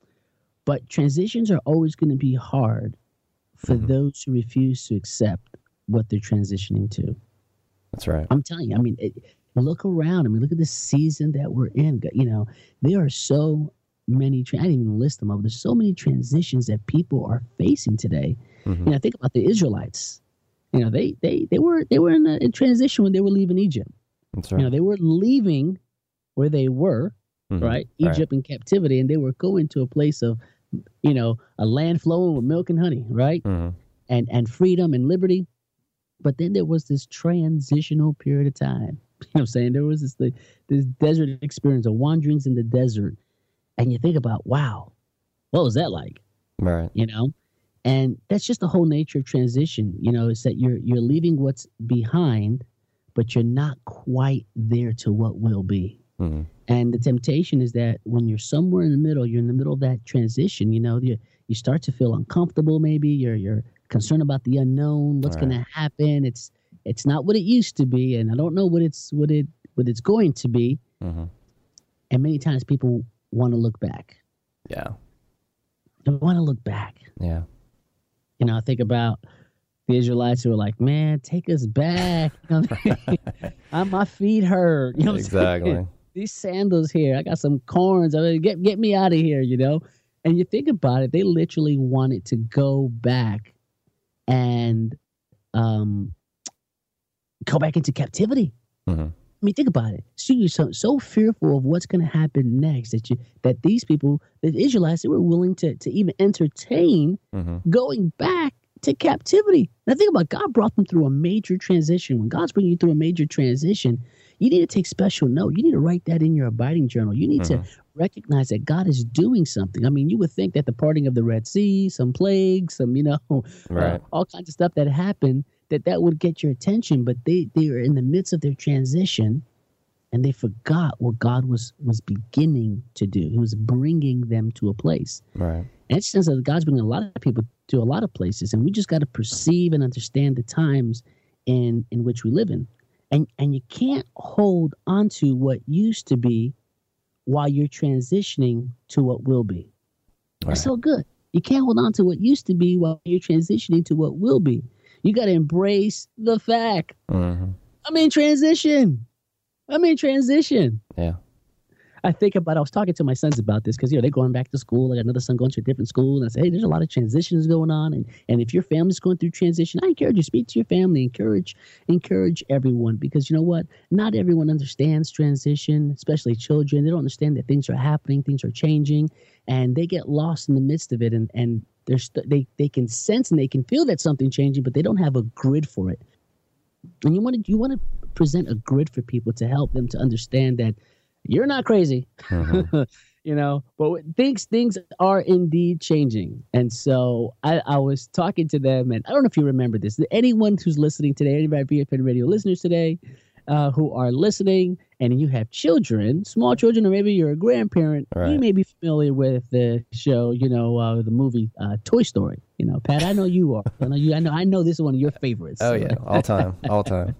[SPEAKER 1] But transitions are always going to be hard for mm-hmm. those who refuse to accept what they're transitioning to.
[SPEAKER 2] That's right.
[SPEAKER 1] I'm telling you, I mean, it, look around. I mean, look at the season that we're in. You know, there are so many, tra- I didn't even list them up. There's so many transitions that people are facing today. Mm-hmm. You know, think about the Israelites. You know, they they they were they were in a in transition when they were leaving Egypt.
[SPEAKER 2] That's right.
[SPEAKER 1] You know, they were leaving where they were, mm-hmm. right? Egypt
[SPEAKER 2] right.
[SPEAKER 1] in captivity, and they were going to a place of, you know, a land flowing with milk and honey, right?
[SPEAKER 2] Mm-hmm. And
[SPEAKER 1] and freedom and liberty. But then there was this transitional period of time. You know what I'm saying? There was this the, this desert experience of wanderings in the desert. And you think about, wow, what was that like?
[SPEAKER 2] Right.
[SPEAKER 1] You know? And that's just the whole nature of transition. You know, it's that you're you're leaving what's behind, but you're not quite there to what will be. Mm-hmm. And the temptation is that when you're somewhere in the middle, you're in the middle of that transition, you know, you you start to feel uncomfortable maybe. You're you're concerned about the unknown, what's right. going to happen. It's It's not what it used to be, and I don't know what it's what it what it's going to be. Mm-hmm. And many times people want to look back.
[SPEAKER 2] Yeah,
[SPEAKER 1] they want to look back.
[SPEAKER 2] Yeah,
[SPEAKER 1] you know, I think about the Israelites who are like, "Man, take us back." You know, my feet hurt. You know, what
[SPEAKER 2] exactly.
[SPEAKER 1] I'm saying? These sandals here, I got some corns. I mean, get get me out of here. You know, and you think about it, they literally wanted to go back and um. go back into captivity. Mm-hmm. I mean, think about it. So you're so, so fearful of what's going to happen next that you that these people, the Israelites, they were willing to to even entertain mm-hmm. going back to captivity. Now think about it. God brought them through a major transition. When God's bringing you through a major transition, You need to take special note. You need to write that in your abiding journal. You need
[SPEAKER 2] mm-hmm.
[SPEAKER 1] to recognize that God is doing something. I mean, you would think that the parting of the Red Sea, some plagues, some, you know,
[SPEAKER 2] right.
[SPEAKER 1] uh, all kinds of stuff that happened, that that would get your attention. But they, they are in the midst of their transition, and they forgot what God was, was beginning to do. He was bringing them to a place.
[SPEAKER 2] Right.
[SPEAKER 1] And it's just that God's bringing a lot of people to a lot of places, and we just got to perceive and understand the times in, in which we live in. And and you can't hold on to what used to be while you're transitioning to what will be.
[SPEAKER 2] Right.
[SPEAKER 1] It's so good. You can't hold on to what used to be while you're transitioning to what will be. You got to embrace the fact.
[SPEAKER 2] Mm-hmm.
[SPEAKER 1] I'm in transition. I'm in transition.
[SPEAKER 2] Yeah.
[SPEAKER 1] I think about, I was talking to my sons about this because, you know, they're going back to school. I got another son going to a different school. And I say, hey, there's a lot of transitions going on. And, and if your family's going through transition, I encourage you, speak to your family, encourage, encourage everyone. Because you know what? Not everyone understands transition, especially children. They don't understand that things are happening, things are changing, and they get lost in the midst of it. And, and they're st- they, they can sense and they can feel that something's changing, but they don't have a grid for it. And you want to, you want to present a grid for people to help them to understand that you're not crazy, mm-hmm. you know, but things things are indeed changing. And so I, I was talking to them, and I don't know if you remember this. Anyone who's listening today, anybody B F N Radio listeners today uh, who are listening, and you have children, small children, or maybe you're a grandparent,
[SPEAKER 2] right.
[SPEAKER 1] you may be familiar with the show, you know, uh, the movie uh, Toy Story. You know, Pat, I know you are. I know you. I know. I know this is one of your favorites.
[SPEAKER 2] Oh
[SPEAKER 1] so.
[SPEAKER 2] yeah, all time, all time.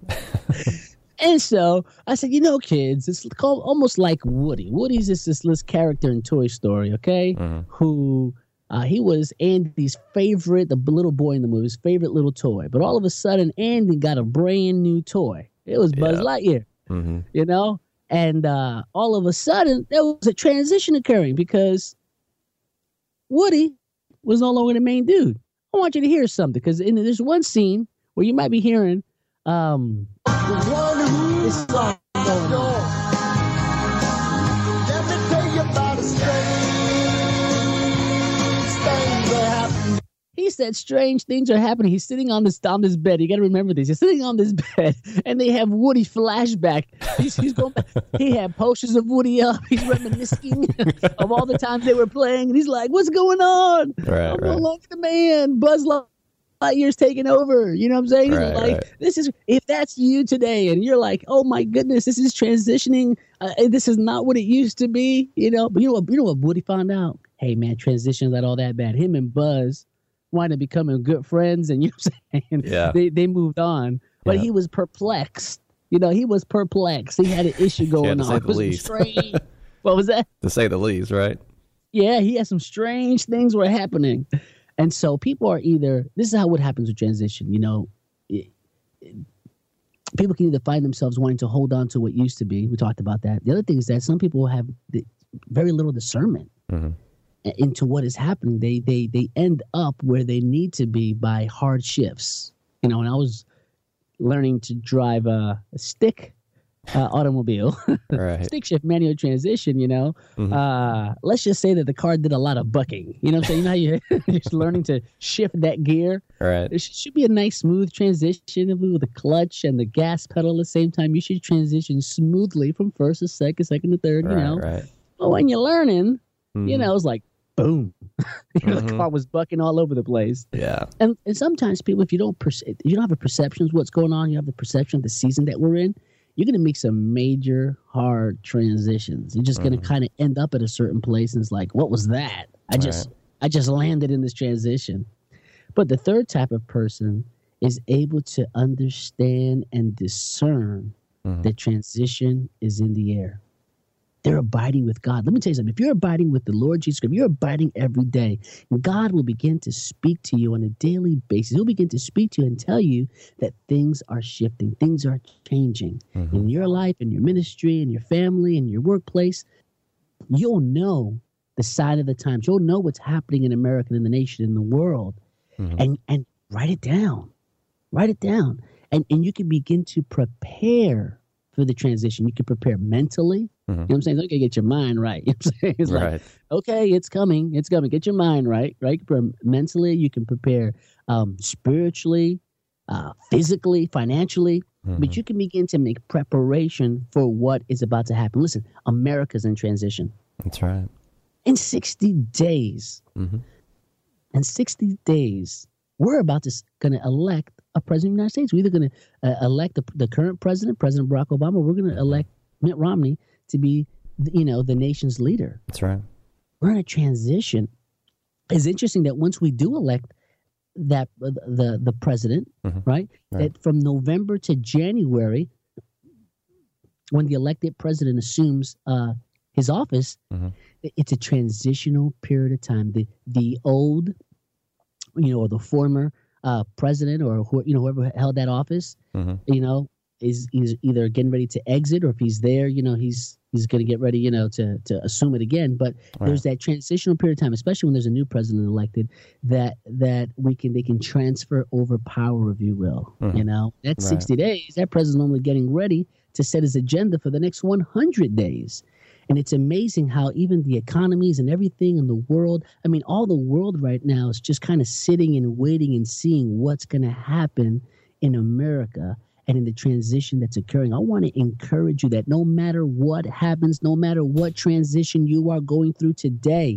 [SPEAKER 1] And so I said, you know, kids, it's called almost like Woody. Woody's just this this character in Toy Story, okay?
[SPEAKER 2] Mm-hmm.
[SPEAKER 1] Who uh, he was Andy's favorite, the little boy in the movie, his favorite little toy. But all of a sudden, Andy got a brand new toy. It was Buzz
[SPEAKER 2] yeah.
[SPEAKER 1] Lightyear,
[SPEAKER 2] mm-hmm.
[SPEAKER 1] you know? And uh, all of a sudden, there was a transition occurring because Woody was no longer the main dude. I want you to hear something, because in there's one scene where you might be hearing um, this song going on. Let me tell you about a strange things are happening. He said strange things are happening. He's sitting on this on this bed. You got to remember this. He's sitting on this bed, and they have Woody flashback. He's, he's going back. He had posters of Woody up. He's reminiscing of all the times they were playing, and he's like, "What's going on?
[SPEAKER 2] Right,
[SPEAKER 1] I'm
[SPEAKER 2] right.
[SPEAKER 1] no longer the man. Buzz Lightyear's taking over." You know what I'm saying?
[SPEAKER 2] Right,
[SPEAKER 1] like
[SPEAKER 2] right.
[SPEAKER 1] this is if that's you today, and you're like, "Oh my goodness, this is transitioning. Uh, this is not what it used to be." You know, but you know what? You know what Woody found out? Hey man, transition's not all that bad. Him and Buzz wind up becoming good friends, and you know what I'm saying?
[SPEAKER 2] Yeah.
[SPEAKER 1] They they moved on, but
[SPEAKER 2] yeah.
[SPEAKER 1] he was perplexed. You know, he was perplexed. He had an issue going
[SPEAKER 2] to
[SPEAKER 1] on.
[SPEAKER 2] say
[SPEAKER 1] It
[SPEAKER 2] the
[SPEAKER 1] was
[SPEAKER 2] least.
[SPEAKER 1] strange. What was that?
[SPEAKER 2] To say the least, right?
[SPEAKER 1] Yeah, he had some strange things were happening. And so people are either, this is how what happens with transition, you know, it, it, people can either find themselves wanting to hold on to what used to be. We talked about that. The other thing is that some people have the, very little discernment
[SPEAKER 2] mm-hmm.
[SPEAKER 1] into what is happening. They, they, they end up where they need to be by hard shifts. You know, when I was learning to drive a, a stick uh, automobile,
[SPEAKER 2] right.
[SPEAKER 1] stick shift manual transmission, you know,
[SPEAKER 2] mm-hmm.
[SPEAKER 1] uh, let's just say that the car did a lot of bucking. You know what I'm saying? You know how you're just learning to shift that gear?
[SPEAKER 2] Right.
[SPEAKER 1] There should be a nice smooth transition with the clutch and the gas pedal at the same time. You should transition smoothly from first to second, second to third,
[SPEAKER 2] right,
[SPEAKER 1] you know.
[SPEAKER 2] Right.
[SPEAKER 1] But when you're learning,
[SPEAKER 2] mm-hmm.
[SPEAKER 1] you know, it's like, boom. you know,
[SPEAKER 2] mm-hmm.
[SPEAKER 1] the car was bucking all over the place.
[SPEAKER 2] Yeah.
[SPEAKER 1] And and sometimes people, if you don't perce- if you don't have a perception of what's going on, you have the perception of the season that we're in, you're going to make some major hard transitions. You're just mm-hmm. going to kind of end up at a certain place, and it's like, what was that? I just right. I just landed in this transition. But the third type of person is able to understand and discern mm-hmm. that transition is in the air. They're abiding with God. Let me tell you something. If you're abiding with the Lord Jesus Christ, if you're abiding every day, God will begin to speak to you on a daily basis. He'll begin to speak to you and tell you that things are shifting, things are changing mm-hmm. in your life, in your ministry, in your family, in your workplace. You'll know the sign of the times. You'll know what's happening in America, in the nation, in the world, mm-hmm. and and write it down. Write it down, and and you can begin to prepare for the transition. You can prepare mentally. Mm-hmm. You know what I'm saying? You got to get your mind right. You know what I'm saying? It's
[SPEAKER 2] right.
[SPEAKER 1] like, okay, it's coming. It's coming. Get your mind right, right? Mentally, you can prepare um, spiritually. uh, physically, financially, mm-hmm. but you can begin to make preparation for what is about to happen. Listen, America's in transition.
[SPEAKER 2] That's right.
[SPEAKER 1] In sixty days, mm-hmm. in sixty days, we're about to going to elect a president of the United States. We're either going to uh, elect the, the current president, President Barack Obama, or we're going to elect Mitt Romney to be, you know, the nation's leader.
[SPEAKER 2] That's right.
[SPEAKER 1] We're in a transition. It's interesting that once we do elect that uh, the the president, mm-hmm. right, right, that from November to January, when the elected president assumes uh, his office, mm-hmm. it's a transitional period of time. The the old, you know, or the former uh, president, or who, you know, whoever held that office, mm-hmm. you know, is is either getting ready to exit, or if he's there, you know, he's he's going to get ready, you know, to to assume it again. But right. there's that transitional period of time, especially when there's a new president elected, that that we can they can transfer over power, if you will. Mm-hmm. You know, that's right. sixty days. That president's only getting ready to set his agenda for the next one hundred days. And it's amazing how even the economies and everything in the world, I mean, all the world right now is just kind of sitting and waiting and seeing what's going to happen in America and in the transition that's occurring. I want to encourage you that no matter what happens, no matter what transition you are going through today,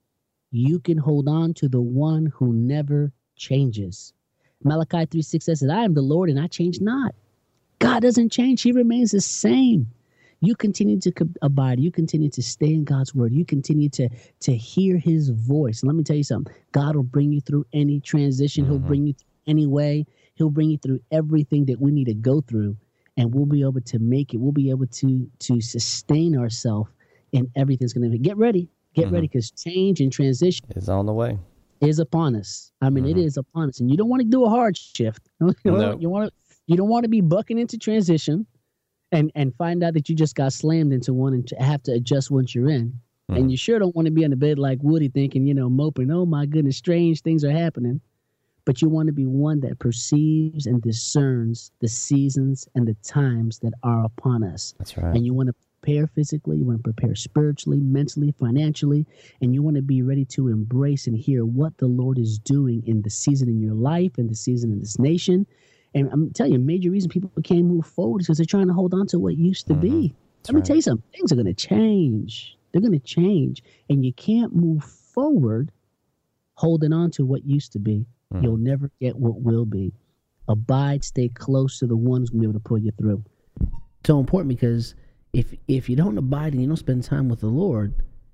[SPEAKER 1] you can hold on to the one who never changes. Malachi three six says that I am the Lord and I change not. God doesn't change. He remains the same. You continue to abide. You continue to stay in God's word. You continue to, to hear his voice. And let me tell you something. God will bring you through any transition. Mm-hmm. He'll bring you through any way. He'll bring you through everything that we need to go through. And we'll be able to make it. We'll be able to, to sustain ourselves, and everything's going to get ready. Get mm-hmm. ready, because change and transition
[SPEAKER 2] is on the way.
[SPEAKER 1] Is upon us. I mean, mm-hmm. it is upon us. And you don't want to do a hard shift. you,
[SPEAKER 2] no.
[SPEAKER 1] you want to, you don't want to be bucking into transition. And and find out that you just got slammed into one and have to adjust once you're in. Mm. And you sure don't want to be in the bed like Woody thinking, you know, moping, oh my goodness, strange things are happening. But you want to be one that perceives and discerns the seasons and the times that are upon us.
[SPEAKER 2] That's right.
[SPEAKER 1] And you want to prepare physically, you want to prepare spiritually, mentally, financially, and you want to be ready to embrace and hear what the Lord is doing in the season in your life and the season in this nation. And I'm telling you, a major reason people can't move forward is because they're trying to hold on to what used to mm-hmm. be. That's Let me right. tell you something. Things are going to change. They're going to change. And you can't move forward holding on to what used to be. Mm-hmm. You'll never get what will be. Abide, stay close to the one who's going to be able to pull you through. So important, because if if you don't abide and you don't spend time with the Lord,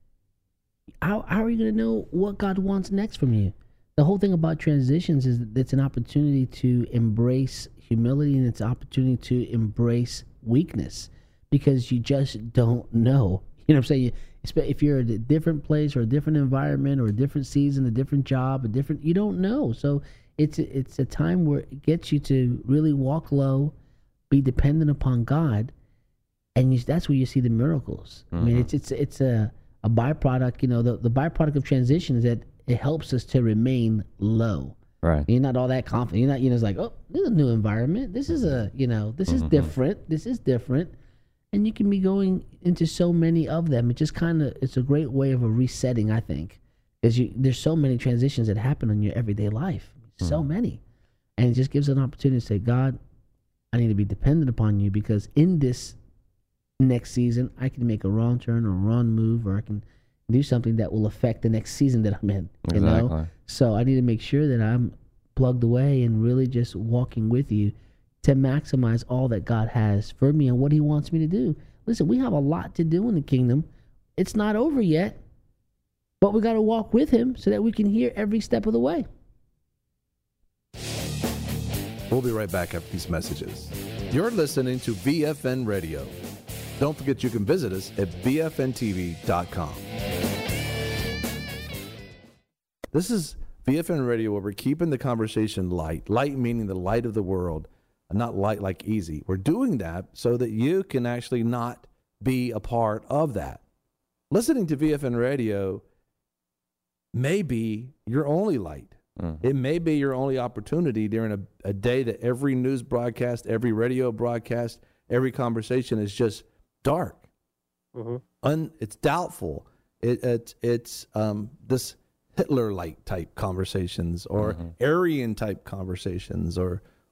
[SPEAKER 1] how, how are you going to know what God wants next from you? The whole thing about transitions is that it's an opportunity to embrace humility, and it's an opportunity to embrace weakness, because you just don't know. You know what I'm saying? If you're at a different place or a different environment or a different season, a different job, a different, you don't know. So it's a, it's a time where it gets you to really walk low, be dependent upon God, and you, that's where you see the miracles. Mm-hmm. I mean, it's it's it's a, a byproduct. You know, the, the byproduct of transition is that it helps us to remain low.
[SPEAKER 2] Right.
[SPEAKER 1] You're not all that confident. You're not, you know, it's like, oh, this is a new environment. This is a, you know, this is mm-hmm. different. This is different. And you can be going into so many of them. It just kind of, it's a great way of a resetting, I think. Because you, there's so many transitions that happen in your everyday life. Mm-hmm. So many. And it just gives an opportunity to say, God, I need to be dependent upon you, because in this next season, I can make a wrong turn or a wrong move, or I can do something that will affect the next season that I'm in, you
[SPEAKER 2] exactly.
[SPEAKER 1] know? So I need to make sure that I'm plugged away and really just walking with you to maximize all that God has for me and what he wants me to do. Listen, we have a lot to do in the kingdom. It's not over yet, but we got to walk with him so that we can hear every step of the way.
[SPEAKER 4] We'll be right back after these messages. You're listening to V F N Radio. Don't forget you can visit us at V F N T V dot com. This is V F N Radio, where we're keeping the conversation light. Light meaning the light of the world, and not light like easy. We're doing that so that you can actually not be a part of that. Listening to V F N Radio may be your only light. Mm. It may be your only opportunity during a, a day that every news broadcast, every radio broadcast, every conversation is just dark. Mm-hmm. Un, it's doubtful. It, it, it's um, this Hitler-like type conversations, or mm-hmm. Aryan type conversations, or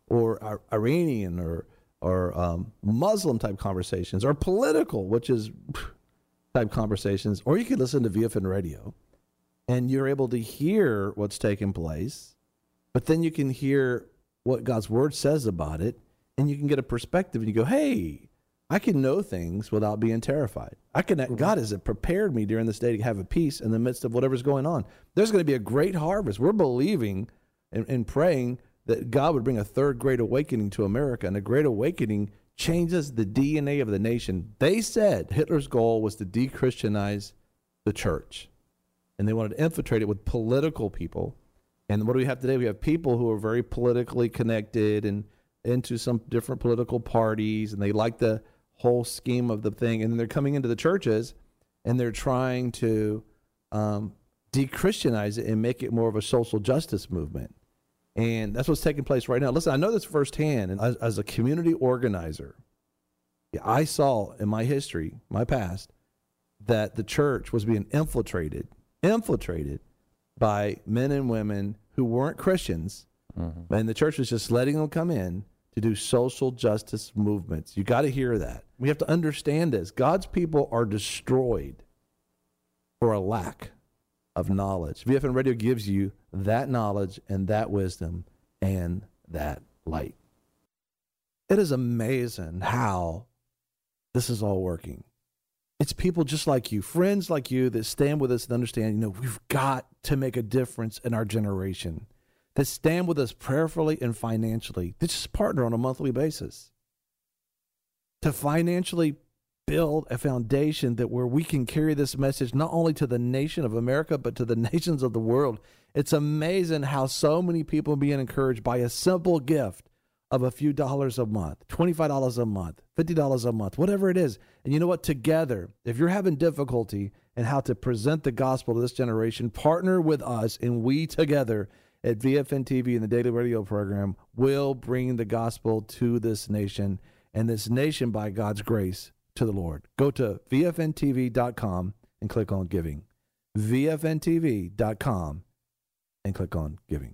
[SPEAKER 4] or Iranian or or um, Muslim type conversations, or political, which is type conversations, or you could listen to V F N radio, and you're able to hear what's taking place, but then you can hear what God's word says about it, and you can get a perspective, and you go, hey, I can know things without being terrified. I can. God has prepared me during this day to have a peace in the midst of whatever's going on. There's going to be a great harvest. We're believing and, and praying that God would bring a third great awakening to America, and a great awakening changes the D N A of the nation. They said Hitler's goal was to de-Christianize the church, and they wanted to infiltrate it with political people. And what do we have today? We have people who are very politically connected and into some different political parties, and they like the whole scheme of the thing. And then they're coming into the churches, and they're trying to um, de-Christianize it and make it more of a social justice movement. And that's what's taking place right now. Listen, I know this firsthand, and as, as a community organizer, yeah, I saw in my history, my past, that the church was being infiltrated, infiltrated by men and women who weren't Christians, mm-hmm. and the church was just letting them come in to do social justice movements. You got to hear that. We have to understand this. God's people are destroyed for a lack of knowledge. V F N Radio gives you that knowledge and that wisdom and that light. It is amazing how this is all working. It's people just like you, friends like you, that stand with us and understand, you know, we've got to make a difference in our generation, that stand with us prayerfully and financially, that just partner on a monthly basis to financially build a foundation that where we can carry this message not only to the nation of America, but to the nations of the world. It's amazing how so many people are being encouraged by a simple gift of a few dollars a month, twenty-five dollars a month, fifty dollars a month, whatever it is. And you know what? Together, if you're having difficulty in how to present the gospel to this generation, partner with us, and we together at V F N T V and the Daily Radio program will bring the gospel to this nation, and this nation, by God's grace, to the Lord. Go to V F N T V dot com and click on giving. V F N T V dot com and click on giving.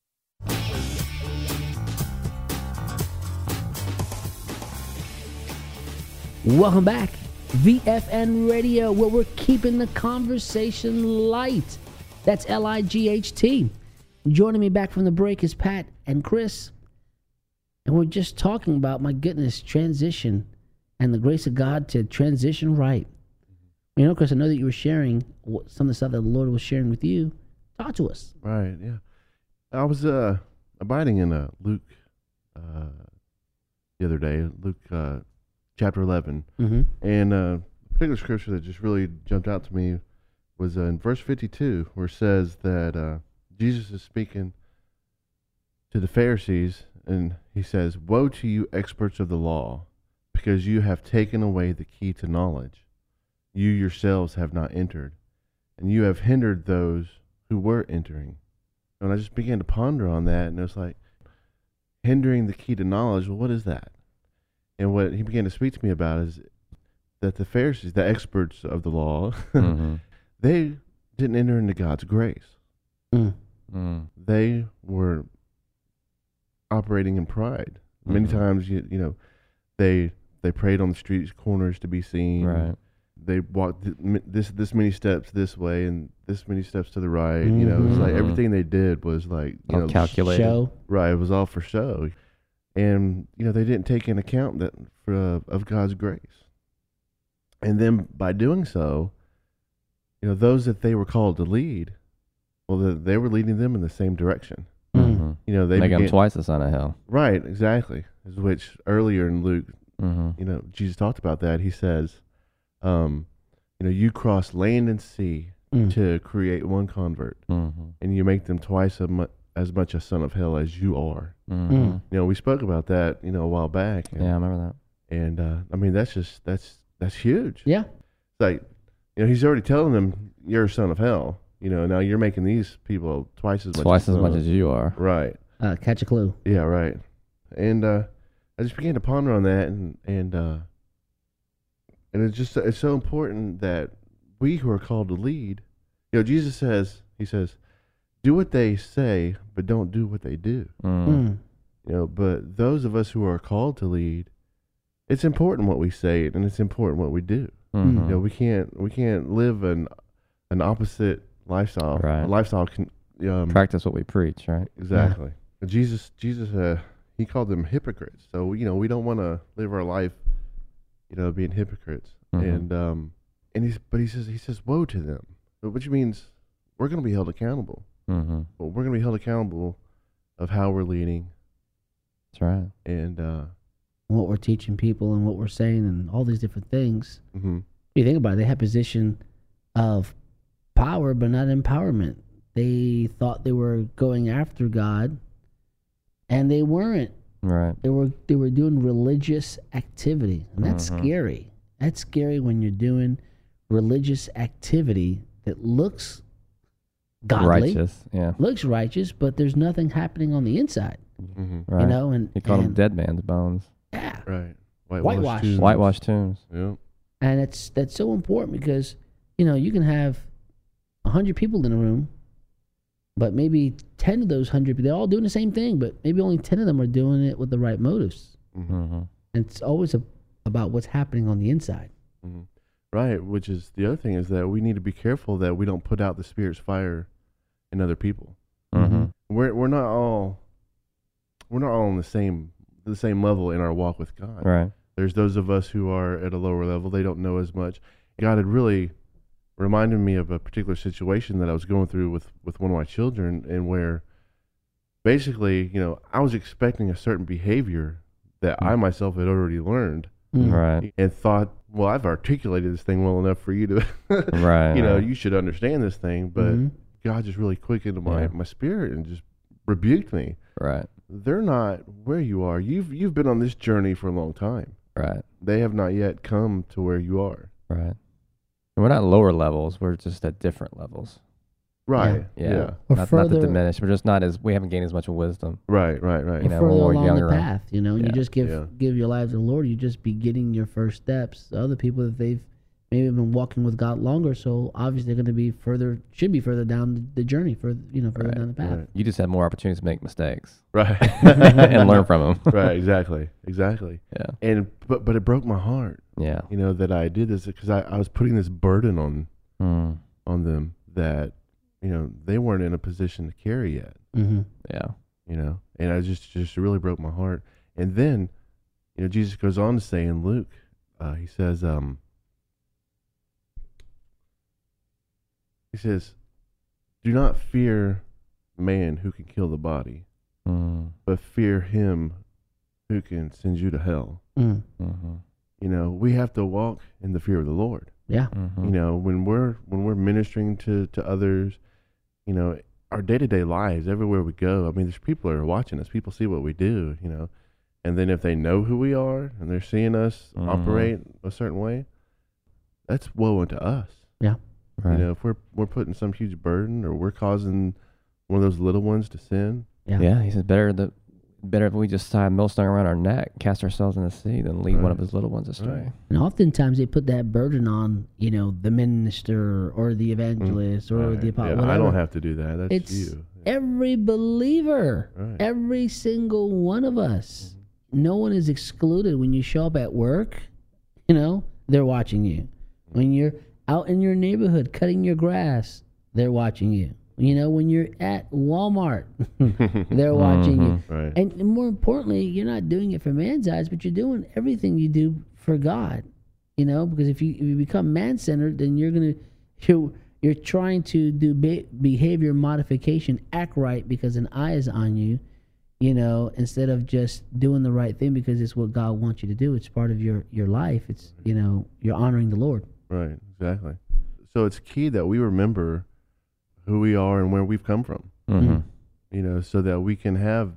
[SPEAKER 1] Welcome back. V F N Radio, where we're keeping the conversation light. That's L I G H T. Joining me back from the break is Pat and Chris. And we're just talking about, my goodness, transition and the grace of God to transition right. You know, Chris, I know that you were sharing some of the stuff that the Lord was sharing with you. Talk to us.
[SPEAKER 7] Right, yeah. I was uh, abiding in uh, Luke uh, the other day, Luke uh, chapter eleven. Mm-hmm. And uh, a particular scripture that just really jumped out to me was uh, in verse fifty-two, where it says that uh, Jesus is speaking to the Pharisees, and he says, "Woe to you, experts of the law, because you have taken away the key to knowledge. You yourselves have not entered, and you have hindered those who were entering." And I just began to ponder on that, and it was like, hindering the key to knowledge, well, what is that? And what he began to speak to me about is that the Pharisees, the experts of the law, mm-hmm. they didn't enter into God's grace. Mm. Mm. They were operating in pride. Mm-hmm. Many times, you you know, they they prayed on the street corners to be seen.
[SPEAKER 2] Right.
[SPEAKER 7] They walked th- this this many steps this way and this many steps to the right. Mm-hmm. You know, it was like everything they did was like, you
[SPEAKER 2] all
[SPEAKER 7] know,
[SPEAKER 2] calculated.
[SPEAKER 1] Show.
[SPEAKER 7] Right. It was all for show. And, you know, they didn't take into account that for, uh, of God's grace. And then by doing so, you know, those that they were called to lead, well, the, they were leading them in the same direction.
[SPEAKER 2] Mm-hmm.
[SPEAKER 7] You know, they
[SPEAKER 2] make
[SPEAKER 7] began,
[SPEAKER 2] them twice the son of hell.
[SPEAKER 7] Right, exactly. Which earlier in Luke, mm-hmm. you know, Jesus talked about that. He says, um, you know, you cross land and sea mm. to create one convert, mm-hmm. and you make them twice a mu- as much a son of hell as you are. Mm-hmm. Mm. You know, we spoke about that, you know, a while back. And,
[SPEAKER 2] yeah, I remember that.
[SPEAKER 7] And uh, I mean, that's just that's that's huge.
[SPEAKER 1] Yeah,
[SPEAKER 7] it's like, you know, he's already telling them you're a son of hell. You know, now you're making these people twice as much
[SPEAKER 2] twice
[SPEAKER 7] as,
[SPEAKER 2] as much as you are.
[SPEAKER 7] Right.
[SPEAKER 1] Uh, catch a clue.
[SPEAKER 7] Yeah, right. And uh, I just began to ponder on that, and and uh, and it's just it's so important that we who are called to lead. You know, Jesus says, he says, do what they say, but don't do what they do. Mm. Mm. You know, but those of us who are called to lead, it's important what we say and it's important what we do.
[SPEAKER 2] Mm-hmm.
[SPEAKER 7] You know, we can't we can't live an an opposite lifestyle.
[SPEAKER 2] Right.
[SPEAKER 7] A lifestyle can um,
[SPEAKER 2] practice what we preach, right?
[SPEAKER 7] Exactly. Yeah. Jesus, Jesus, uh, he called them hypocrites. So you know, we don't want to live our life, you know, being hypocrites. Mm-hmm. And um, and he's but he says he says woe to them, which means we're going to be held accountable.
[SPEAKER 2] Mm-hmm.
[SPEAKER 7] Well, we're going to be held accountable of how we're leading.
[SPEAKER 2] That's right.
[SPEAKER 7] And uh,
[SPEAKER 1] what we're teaching people and what we're saying and all these different things.
[SPEAKER 7] Mm-hmm.
[SPEAKER 1] You think about it, they had position of power, but not empowerment. They thought they were going after God, and they weren't.
[SPEAKER 2] Right.
[SPEAKER 1] They were they were doing religious activity, and that's
[SPEAKER 2] mm-hmm.
[SPEAKER 1] scary. That's scary when you're doing religious activity that looks godly,
[SPEAKER 2] righteous, yeah,
[SPEAKER 1] looks righteous, but there's nothing happening on the inside.
[SPEAKER 7] Mm-hmm.
[SPEAKER 2] Right.
[SPEAKER 1] You know, and
[SPEAKER 2] he called
[SPEAKER 1] and,
[SPEAKER 2] them dead man's bones.
[SPEAKER 1] Yeah.
[SPEAKER 7] Right.
[SPEAKER 1] Whitewash.
[SPEAKER 7] Whitewash tombs.
[SPEAKER 2] Whitewash tombs.
[SPEAKER 7] Yeah.
[SPEAKER 1] And it's that's so important because, you know, you can have a hundred people in a room, but maybe ten of those hundred, they're all doing the same thing, but maybe only ten of them are doing it with the right motives.
[SPEAKER 2] Mm-hmm.
[SPEAKER 1] And it's always a, about what's happening on the inside.
[SPEAKER 7] Mm-hmm. Right. Which is the other thing is that we need to be careful that we don't put out the Spirit's fire in other people.
[SPEAKER 2] Mm-hmm.
[SPEAKER 7] We're we're not all we're not all on the same the same level in our walk with God.
[SPEAKER 2] Right.
[SPEAKER 7] There's those of us who are at a lower level. They don't know as much. God had really reminded me of a particular situation that I was going through with, with one of my children, and where basically, you know, I was expecting a certain behavior that mm. I myself had already learned.
[SPEAKER 2] Mm. Right.
[SPEAKER 7] And thought, well, I've articulated this thing well enough for you to,
[SPEAKER 2] right,
[SPEAKER 7] you know,
[SPEAKER 2] right.
[SPEAKER 7] you should understand this thing. But mm-hmm. God just really quickened my, yeah. my spirit and just rebuked me.
[SPEAKER 2] Right.
[SPEAKER 7] They're not where you are. You've you've been on this journey for a long time.
[SPEAKER 2] Right.
[SPEAKER 7] They have not yet come to where you are.
[SPEAKER 2] Right. And we're not lower levels. We're just at different levels.
[SPEAKER 7] Right.
[SPEAKER 2] Yeah.
[SPEAKER 7] yeah.
[SPEAKER 2] yeah. Not, not to diminish. We're just not as, we haven't gained as much wisdom.
[SPEAKER 7] Right, right, right.
[SPEAKER 1] You know, further
[SPEAKER 2] we're
[SPEAKER 1] along
[SPEAKER 2] younger
[SPEAKER 1] the path, you know,
[SPEAKER 2] yeah.
[SPEAKER 1] you just give
[SPEAKER 7] yeah.
[SPEAKER 1] give your life to the Lord. You just beginning your first steps. Other people, that they've maybe been walking with God longer, so obviously they're going to be further, should be further down the journey, further, you know, further
[SPEAKER 2] right.
[SPEAKER 1] down the path.
[SPEAKER 7] Right.
[SPEAKER 2] You just have more opportunities to make mistakes.
[SPEAKER 7] Right.
[SPEAKER 2] And learn from them.
[SPEAKER 7] Right, exactly, exactly.
[SPEAKER 2] Yeah.
[SPEAKER 7] And, but, but it broke my heart.
[SPEAKER 2] Yeah.
[SPEAKER 7] You know, that I did this because I, I was putting this burden on,
[SPEAKER 2] mm.
[SPEAKER 7] on them that, you know, they weren't in a position to carry yet.
[SPEAKER 1] Mm-hmm.
[SPEAKER 2] Yeah.
[SPEAKER 7] You know, and I just, just really broke my heart. And then, you know, Jesus goes on to say in Luke, uh, he says, um, he says, do not fear man who can kill the body,
[SPEAKER 2] mm.
[SPEAKER 7] but fear him who can send you to hell.
[SPEAKER 1] Mm.
[SPEAKER 2] Mm-hmm.
[SPEAKER 7] You know, we have to walk in the fear of the Lord.
[SPEAKER 1] Yeah.
[SPEAKER 2] Mm-hmm.
[SPEAKER 7] You know, when we're when we're ministering to, to others, you know, our day-to-day lives, everywhere we go, I mean, there's people that are watching us. People see what we do, you know. And then if they know who we are and they're seeing us mm-hmm. operate a certain way, that's woe unto us.
[SPEAKER 1] Yeah.
[SPEAKER 2] Right.
[SPEAKER 7] You know, if we're we're putting some huge burden or we're causing one of those little ones to sin.
[SPEAKER 2] Yeah. Yeah, he says better the better if we just tie a millstone around our neck, cast ourselves in the sea, than lead right. one of his little ones astray. Right.
[SPEAKER 1] And oftentimes they put that burden on, you know, the minister or the evangelist mm. or right. the apostle.
[SPEAKER 7] Yeah, I don't have to do that. That's
[SPEAKER 1] it's
[SPEAKER 7] you.
[SPEAKER 1] Every believer,
[SPEAKER 7] right.
[SPEAKER 1] every single one of us. Mm-hmm. No one is excluded. When you show up at work, you know, they're watching you. Mm-hmm. When you're out in your neighborhood cutting your grass, they're watching you. You know, when you're at Walmart, they're watching
[SPEAKER 2] mm-hmm.
[SPEAKER 1] you.
[SPEAKER 7] Right.
[SPEAKER 1] And more importantly, you're not doing it for man's eyes, but you're doing everything you do for God. You know, because if you if you become man-centered, then you're gonna you're you're trying to do be- behavior modification, act right because an eye is on you. You know, instead of just doing the right thing because it's what God wants you to do. It's part of your your life. It's, you know, you're honoring the Lord.
[SPEAKER 7] Right. Exactly. So it's key that we remember who we are and where we've come from,
[SPEAKER 2] mm-hmm.
[SPEAKER 7] you know, so that we can have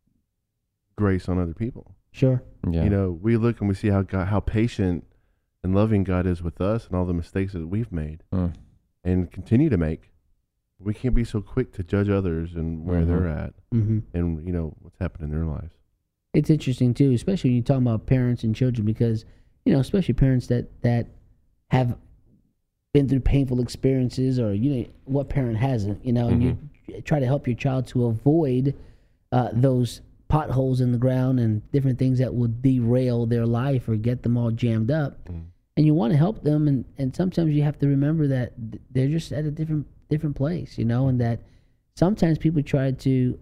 [SPEAKER 7] grace on other people.
[SPEAKER 1] Sure.
[SPEAKER 2] Yeah.
[SPEAKER 7] You know, we look and we see how God, how patient and loving God is with us and all the mistakes that we've made
[SPEAKER 2] mm.
[SPEAKER 7] and continue to make. We can't be so quick to judge others and where
[SPEAKER 2] mm-hmm.
[SPEAKER 7] they're at
[SPEAKER 1] mm-hmm.
[SPEAKER 7] and, you know, what's happened in their lives.
[SPEAKER 1] It's interesting, too, especially when you talk about parents and children because, you know, especially parents that, that have been through painful experiences, or, you know, what parent hasn't, you know, mm-hmm. and you try to help your child to avoid uh, those potholes in the ground and different things that will derail their life or get them all jammed up. Mm. And you want to help them, and, and sometimes you have to remember that they're just at a different different place, you know, and that sometimes people try to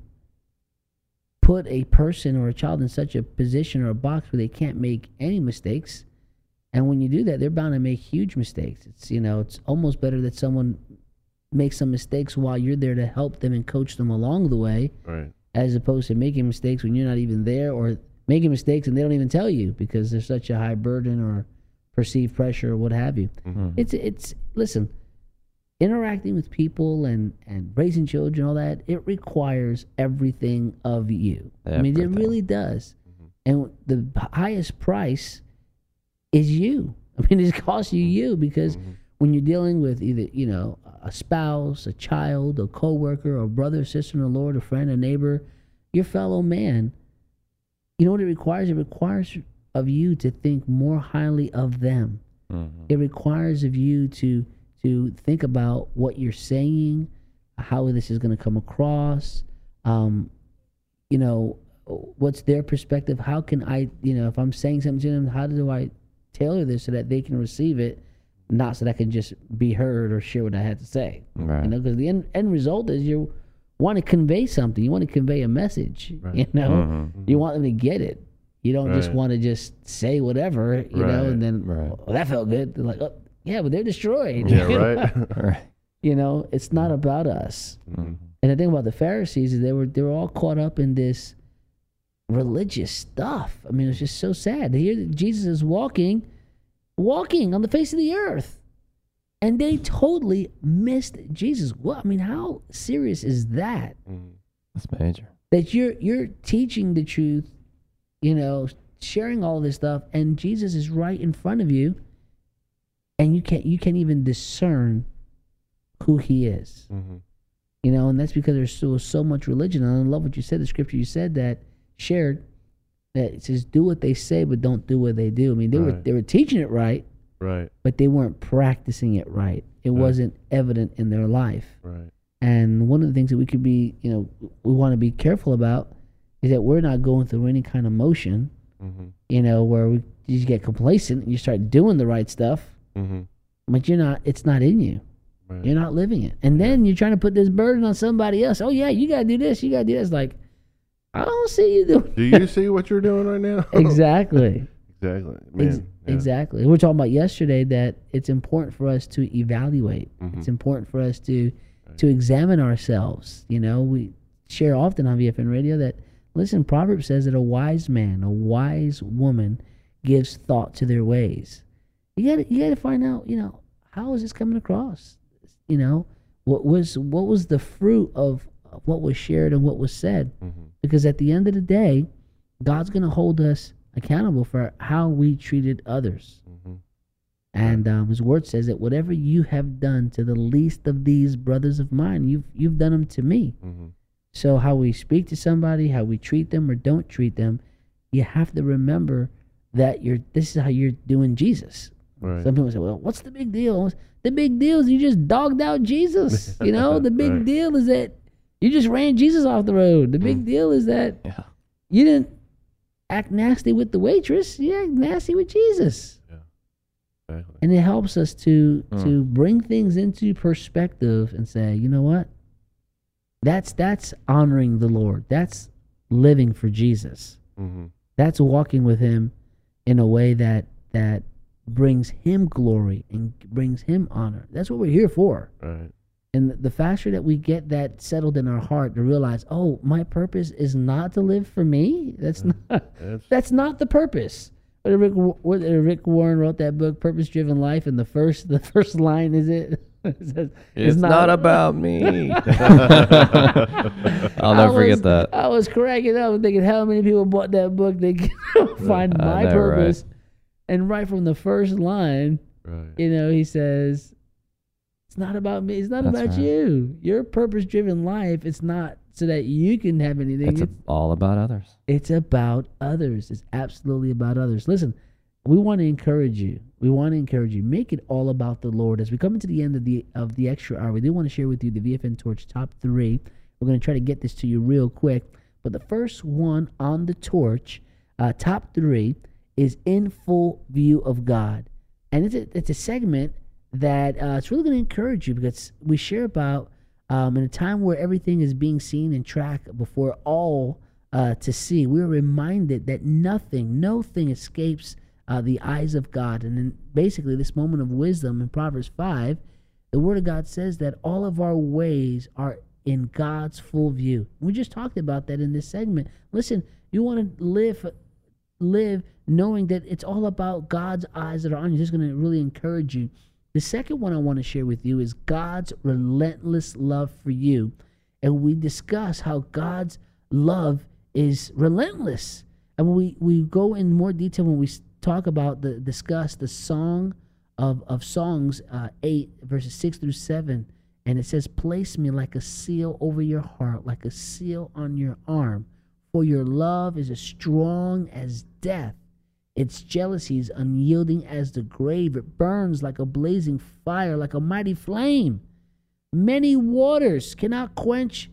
[SPEAKER 1] put a person or a child in such a position or a box where they can't make any mistakes. And when you do that, they're bound to make huge mistakes. It's, you know, it's almost better that someone makes some mistakes while you're there to help them and coach them along the way,
[SPEAKER 7] right,
[SPEAKER 1] as opposed to making mistakes when you're not even there, or making mistakes and they don't even tell you because there's such a high burden or perceived pressure or what have you. Mm-hmm. It's, it's, listen, interacting with people and, and raising children, all that, it requires everything of you. Everything. I mean, it really does. Mm-hmm. And the highest price is you. I mean, it costs you you because mm-hmm. when you're dealing with either, you know, a spouse, a child, a coworker, a brother, sister in the Lord, a friend, a neighbor, your fellow man, you know what it requires? It requires of you to think more highly of them. Mm-hmm. It requires of you to to think about what you're saying, how this is going to come across, um, you know, what's their perspective? How can I, you know, if I'm saying something to them, how do I tailor this so that they can receive it, not so that I can just be heard or share what I had to say?
[SPEAKER 2] Right.
[SPEAKER 1] You know, because the end, end result is you want to convey something. You want to convey a message, right. you know? Mm-hmm. You want them to get it. You don't right. just want to just say whatever, you right. know, and then, right. oh, that felt good. They're like, oh, yeah, but they're destroyed.
[SPEAKER 7] Yeah, right.
[SPEAKER 2] right.
[SPEAKER 1] You know, it's not about us. Mm-hmm. And the thing about the Pharisees is they were they were all caught up in this religious stuff. I mean, it was just so sad to hear that Jesus is walking, walking on the face of the earth, and they totally missed Jesus. Well, I mean, how serious is that?
[SPEAKER 2] Mm-hmm. That's major.
[SPEAKER 1] That you're you're teaching the truth, you know, sharing all this stuff, and Jesus is right in front of you. And you can't you can't even discern who he is. Mm-hmm. You know, and that's because there's still so much religion. And I love what you said, the scripture you said that shared, that it says, do what they say, but don't do what they do. I mean, they right. were they were teaching it right,
[SPEAKER 7] right,
[SPEAKER 1] but they weren't practicing it right. It right. wasn't evident in their life.
[SPEAKER 7] Right.
[SPEAKER 1] And one of the things that we could be, you know, we want to be careful about is that we're not going through any kind of motion, mm-hmm. you know, where we you just get complacent and you start doing the right stuff. Mm-hmm. But you're not, it's not in you. Right. You're not living it. And then you're trying to put this burden on somebody else. Oh, yeah, you got to do this. You got to do this. Like, I don't see you doing
[SPEAKER 7] Do you see what you're doing right now?
[SPEAKER 1] Exactly.
[SPEAKER 7] Exactly. Man, Ex-
[SPEAKER 1] yeah. Exactly. We were talking about yesterday that it's important for us to evaluate. Mm-hmm. It's important for us to right. to examine ourselves. You know, we share often on V F N Radio that, listen, Proverbs says that a wise man, a wise woman gives thought to their ways. You got you got to find out, you know, how is this coming across? You know, what was what was the fruit of what was shared and what was said? Mm-hmm. Because at the end of the day, God's going to hold us accountable for how we treated others. Mm-hmm. And um, His Word says that whatever you have done to the least of these brothers of mine, you've you've done them to me. Mm-hmm. So how we speak to somebody, how we treat them or don't treat them, you have to remember that you're. This is how you're doing Jesus. Right. Some people say, well, what's the big deal? The big deal is you just dogged out Jesus. You know, the big right. deal is that you just ran Jesus off the road. The big mm. deal is that yeah. you didn't act nasty with the waitress. You act nasty with Jesus. Yeah. Exactly. And it helps us to mm. to bring things into perspective and say, you know what? That's that's honoring the Lord. That's living for Jesus. Mm-hmm. That's walking with Him in a way that that brings Him glory and brings Him honor. That's what we're here for.
[SPEAKER 7] Right.
[SPEAKER 1] And the faster that we get that settled in our heart to realize, oh, my purpose is not to live for me. That's not. That's, that's not the purpose. What Rick, what Rick Warren wrote that book, Purpose Driven Life, and the first the first line is it. it says,
[SPEAKER 2] it's, it's not, not about me. I'll never was, forget that.
[SPEAKER 1] I was cracking up and thinking, how many people bought that book? They can find my know, purpose. Right? And right from the first line, right. you know, he says, it's not about me. It's not That's about right. you. Your purpose-driven life, it's not so that you can have anything.
[SPEAKER 2] It's, it's all about others.
[SPEAKER 1] It's about others. It's absolutely about others. Listen, we want to encourage you. We want to encourage you. Make it all about the Lord. As we come into the end of the of the extra hour, we do want to share with you the V F N Torch top three. We're going to try to get this to you real quick. But the first one on the torch, uh, top three, is In Full View of God. And it's a, it's a segment that uh, it's really going to encourage you, because we share about um, in a time where everything is being seen and tracked before all uh, to see, we're reminded that nothing, no thing escapes uh, the eyes of God. And then basically this moment of wisdom in Proverbs five, the Word of God says that all of our ways are in God's full view. We just talked about that in this segment. Listen, you want to live live knowing that it's all about God's eyes that are on you. This is going to really encourage you. The second one I want to share with you is God's relentless love for you. And we discuss how God's love is relentless. And we, we go in more detail when we talk about, the discuss the song of, of Songs uh, eight, verses six through seven. And it says, place me like a seal over your heart, like a seal on your arm. For your love is as strong as death. Its jealousy is unyielding as the grave. It burns like a blazing fire, like a mighty flame. Many waters cannot quench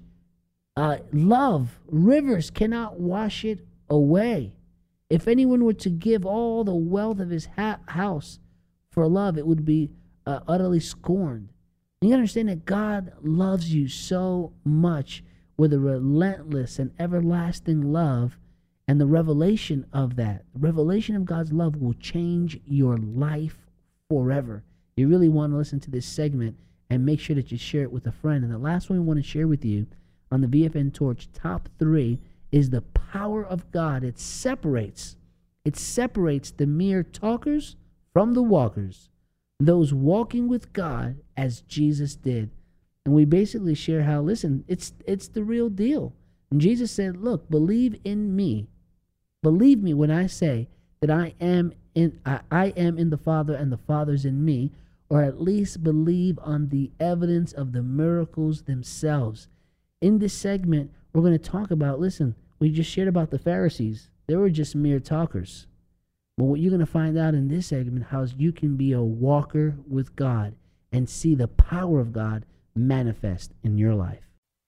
[SPEAKER 1] uh, love. Rivers cannot wash it away. If anyone were to give all the wealth of his ha- house for love, it would be uh, utterly scorned. And you understand that God loves you so much with a relentless and everlasting love. And the revelation of that, the revelation of God's love will change your life forever. You really want to listen to this segment and make sure that you share it with a friend. And the last one we want to share with you on the V F N Torch top three is the power of God. It separates, it separates the mere talkers from the walkers, those walking with God as Jesus did. And we basically share how, listen, it's it's the real deal. And Jesus said, look, believe in me. Believe me when I say that I am in I, I am in the Father and the Father's in me, or at least believe on the evidence of the miracles themselves. In this segment, we're going to talk about, listen, we just shared about the Pharisees. They were just mere talkers. But what you're going to find out in this segment, how you can be a walker with God and see the power of God manifest in your life.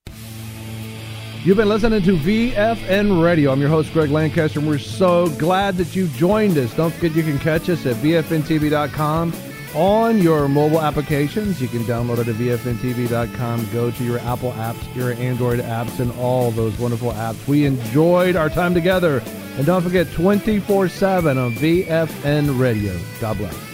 [SPEAKER 8] You've been listening to V F N Radio. I'm your host, Greg Lancaster, and we're so glad that you joined us. Don't forget you can catch us at V F N T V dot com on your mobile applications. You can download it at V F N T V dot com. Go to your Apple apps, your Android apps, and all those wonderful apps. We enjoyed our time together. And don't forget, twenty-four seven on V F N Radio. God bless.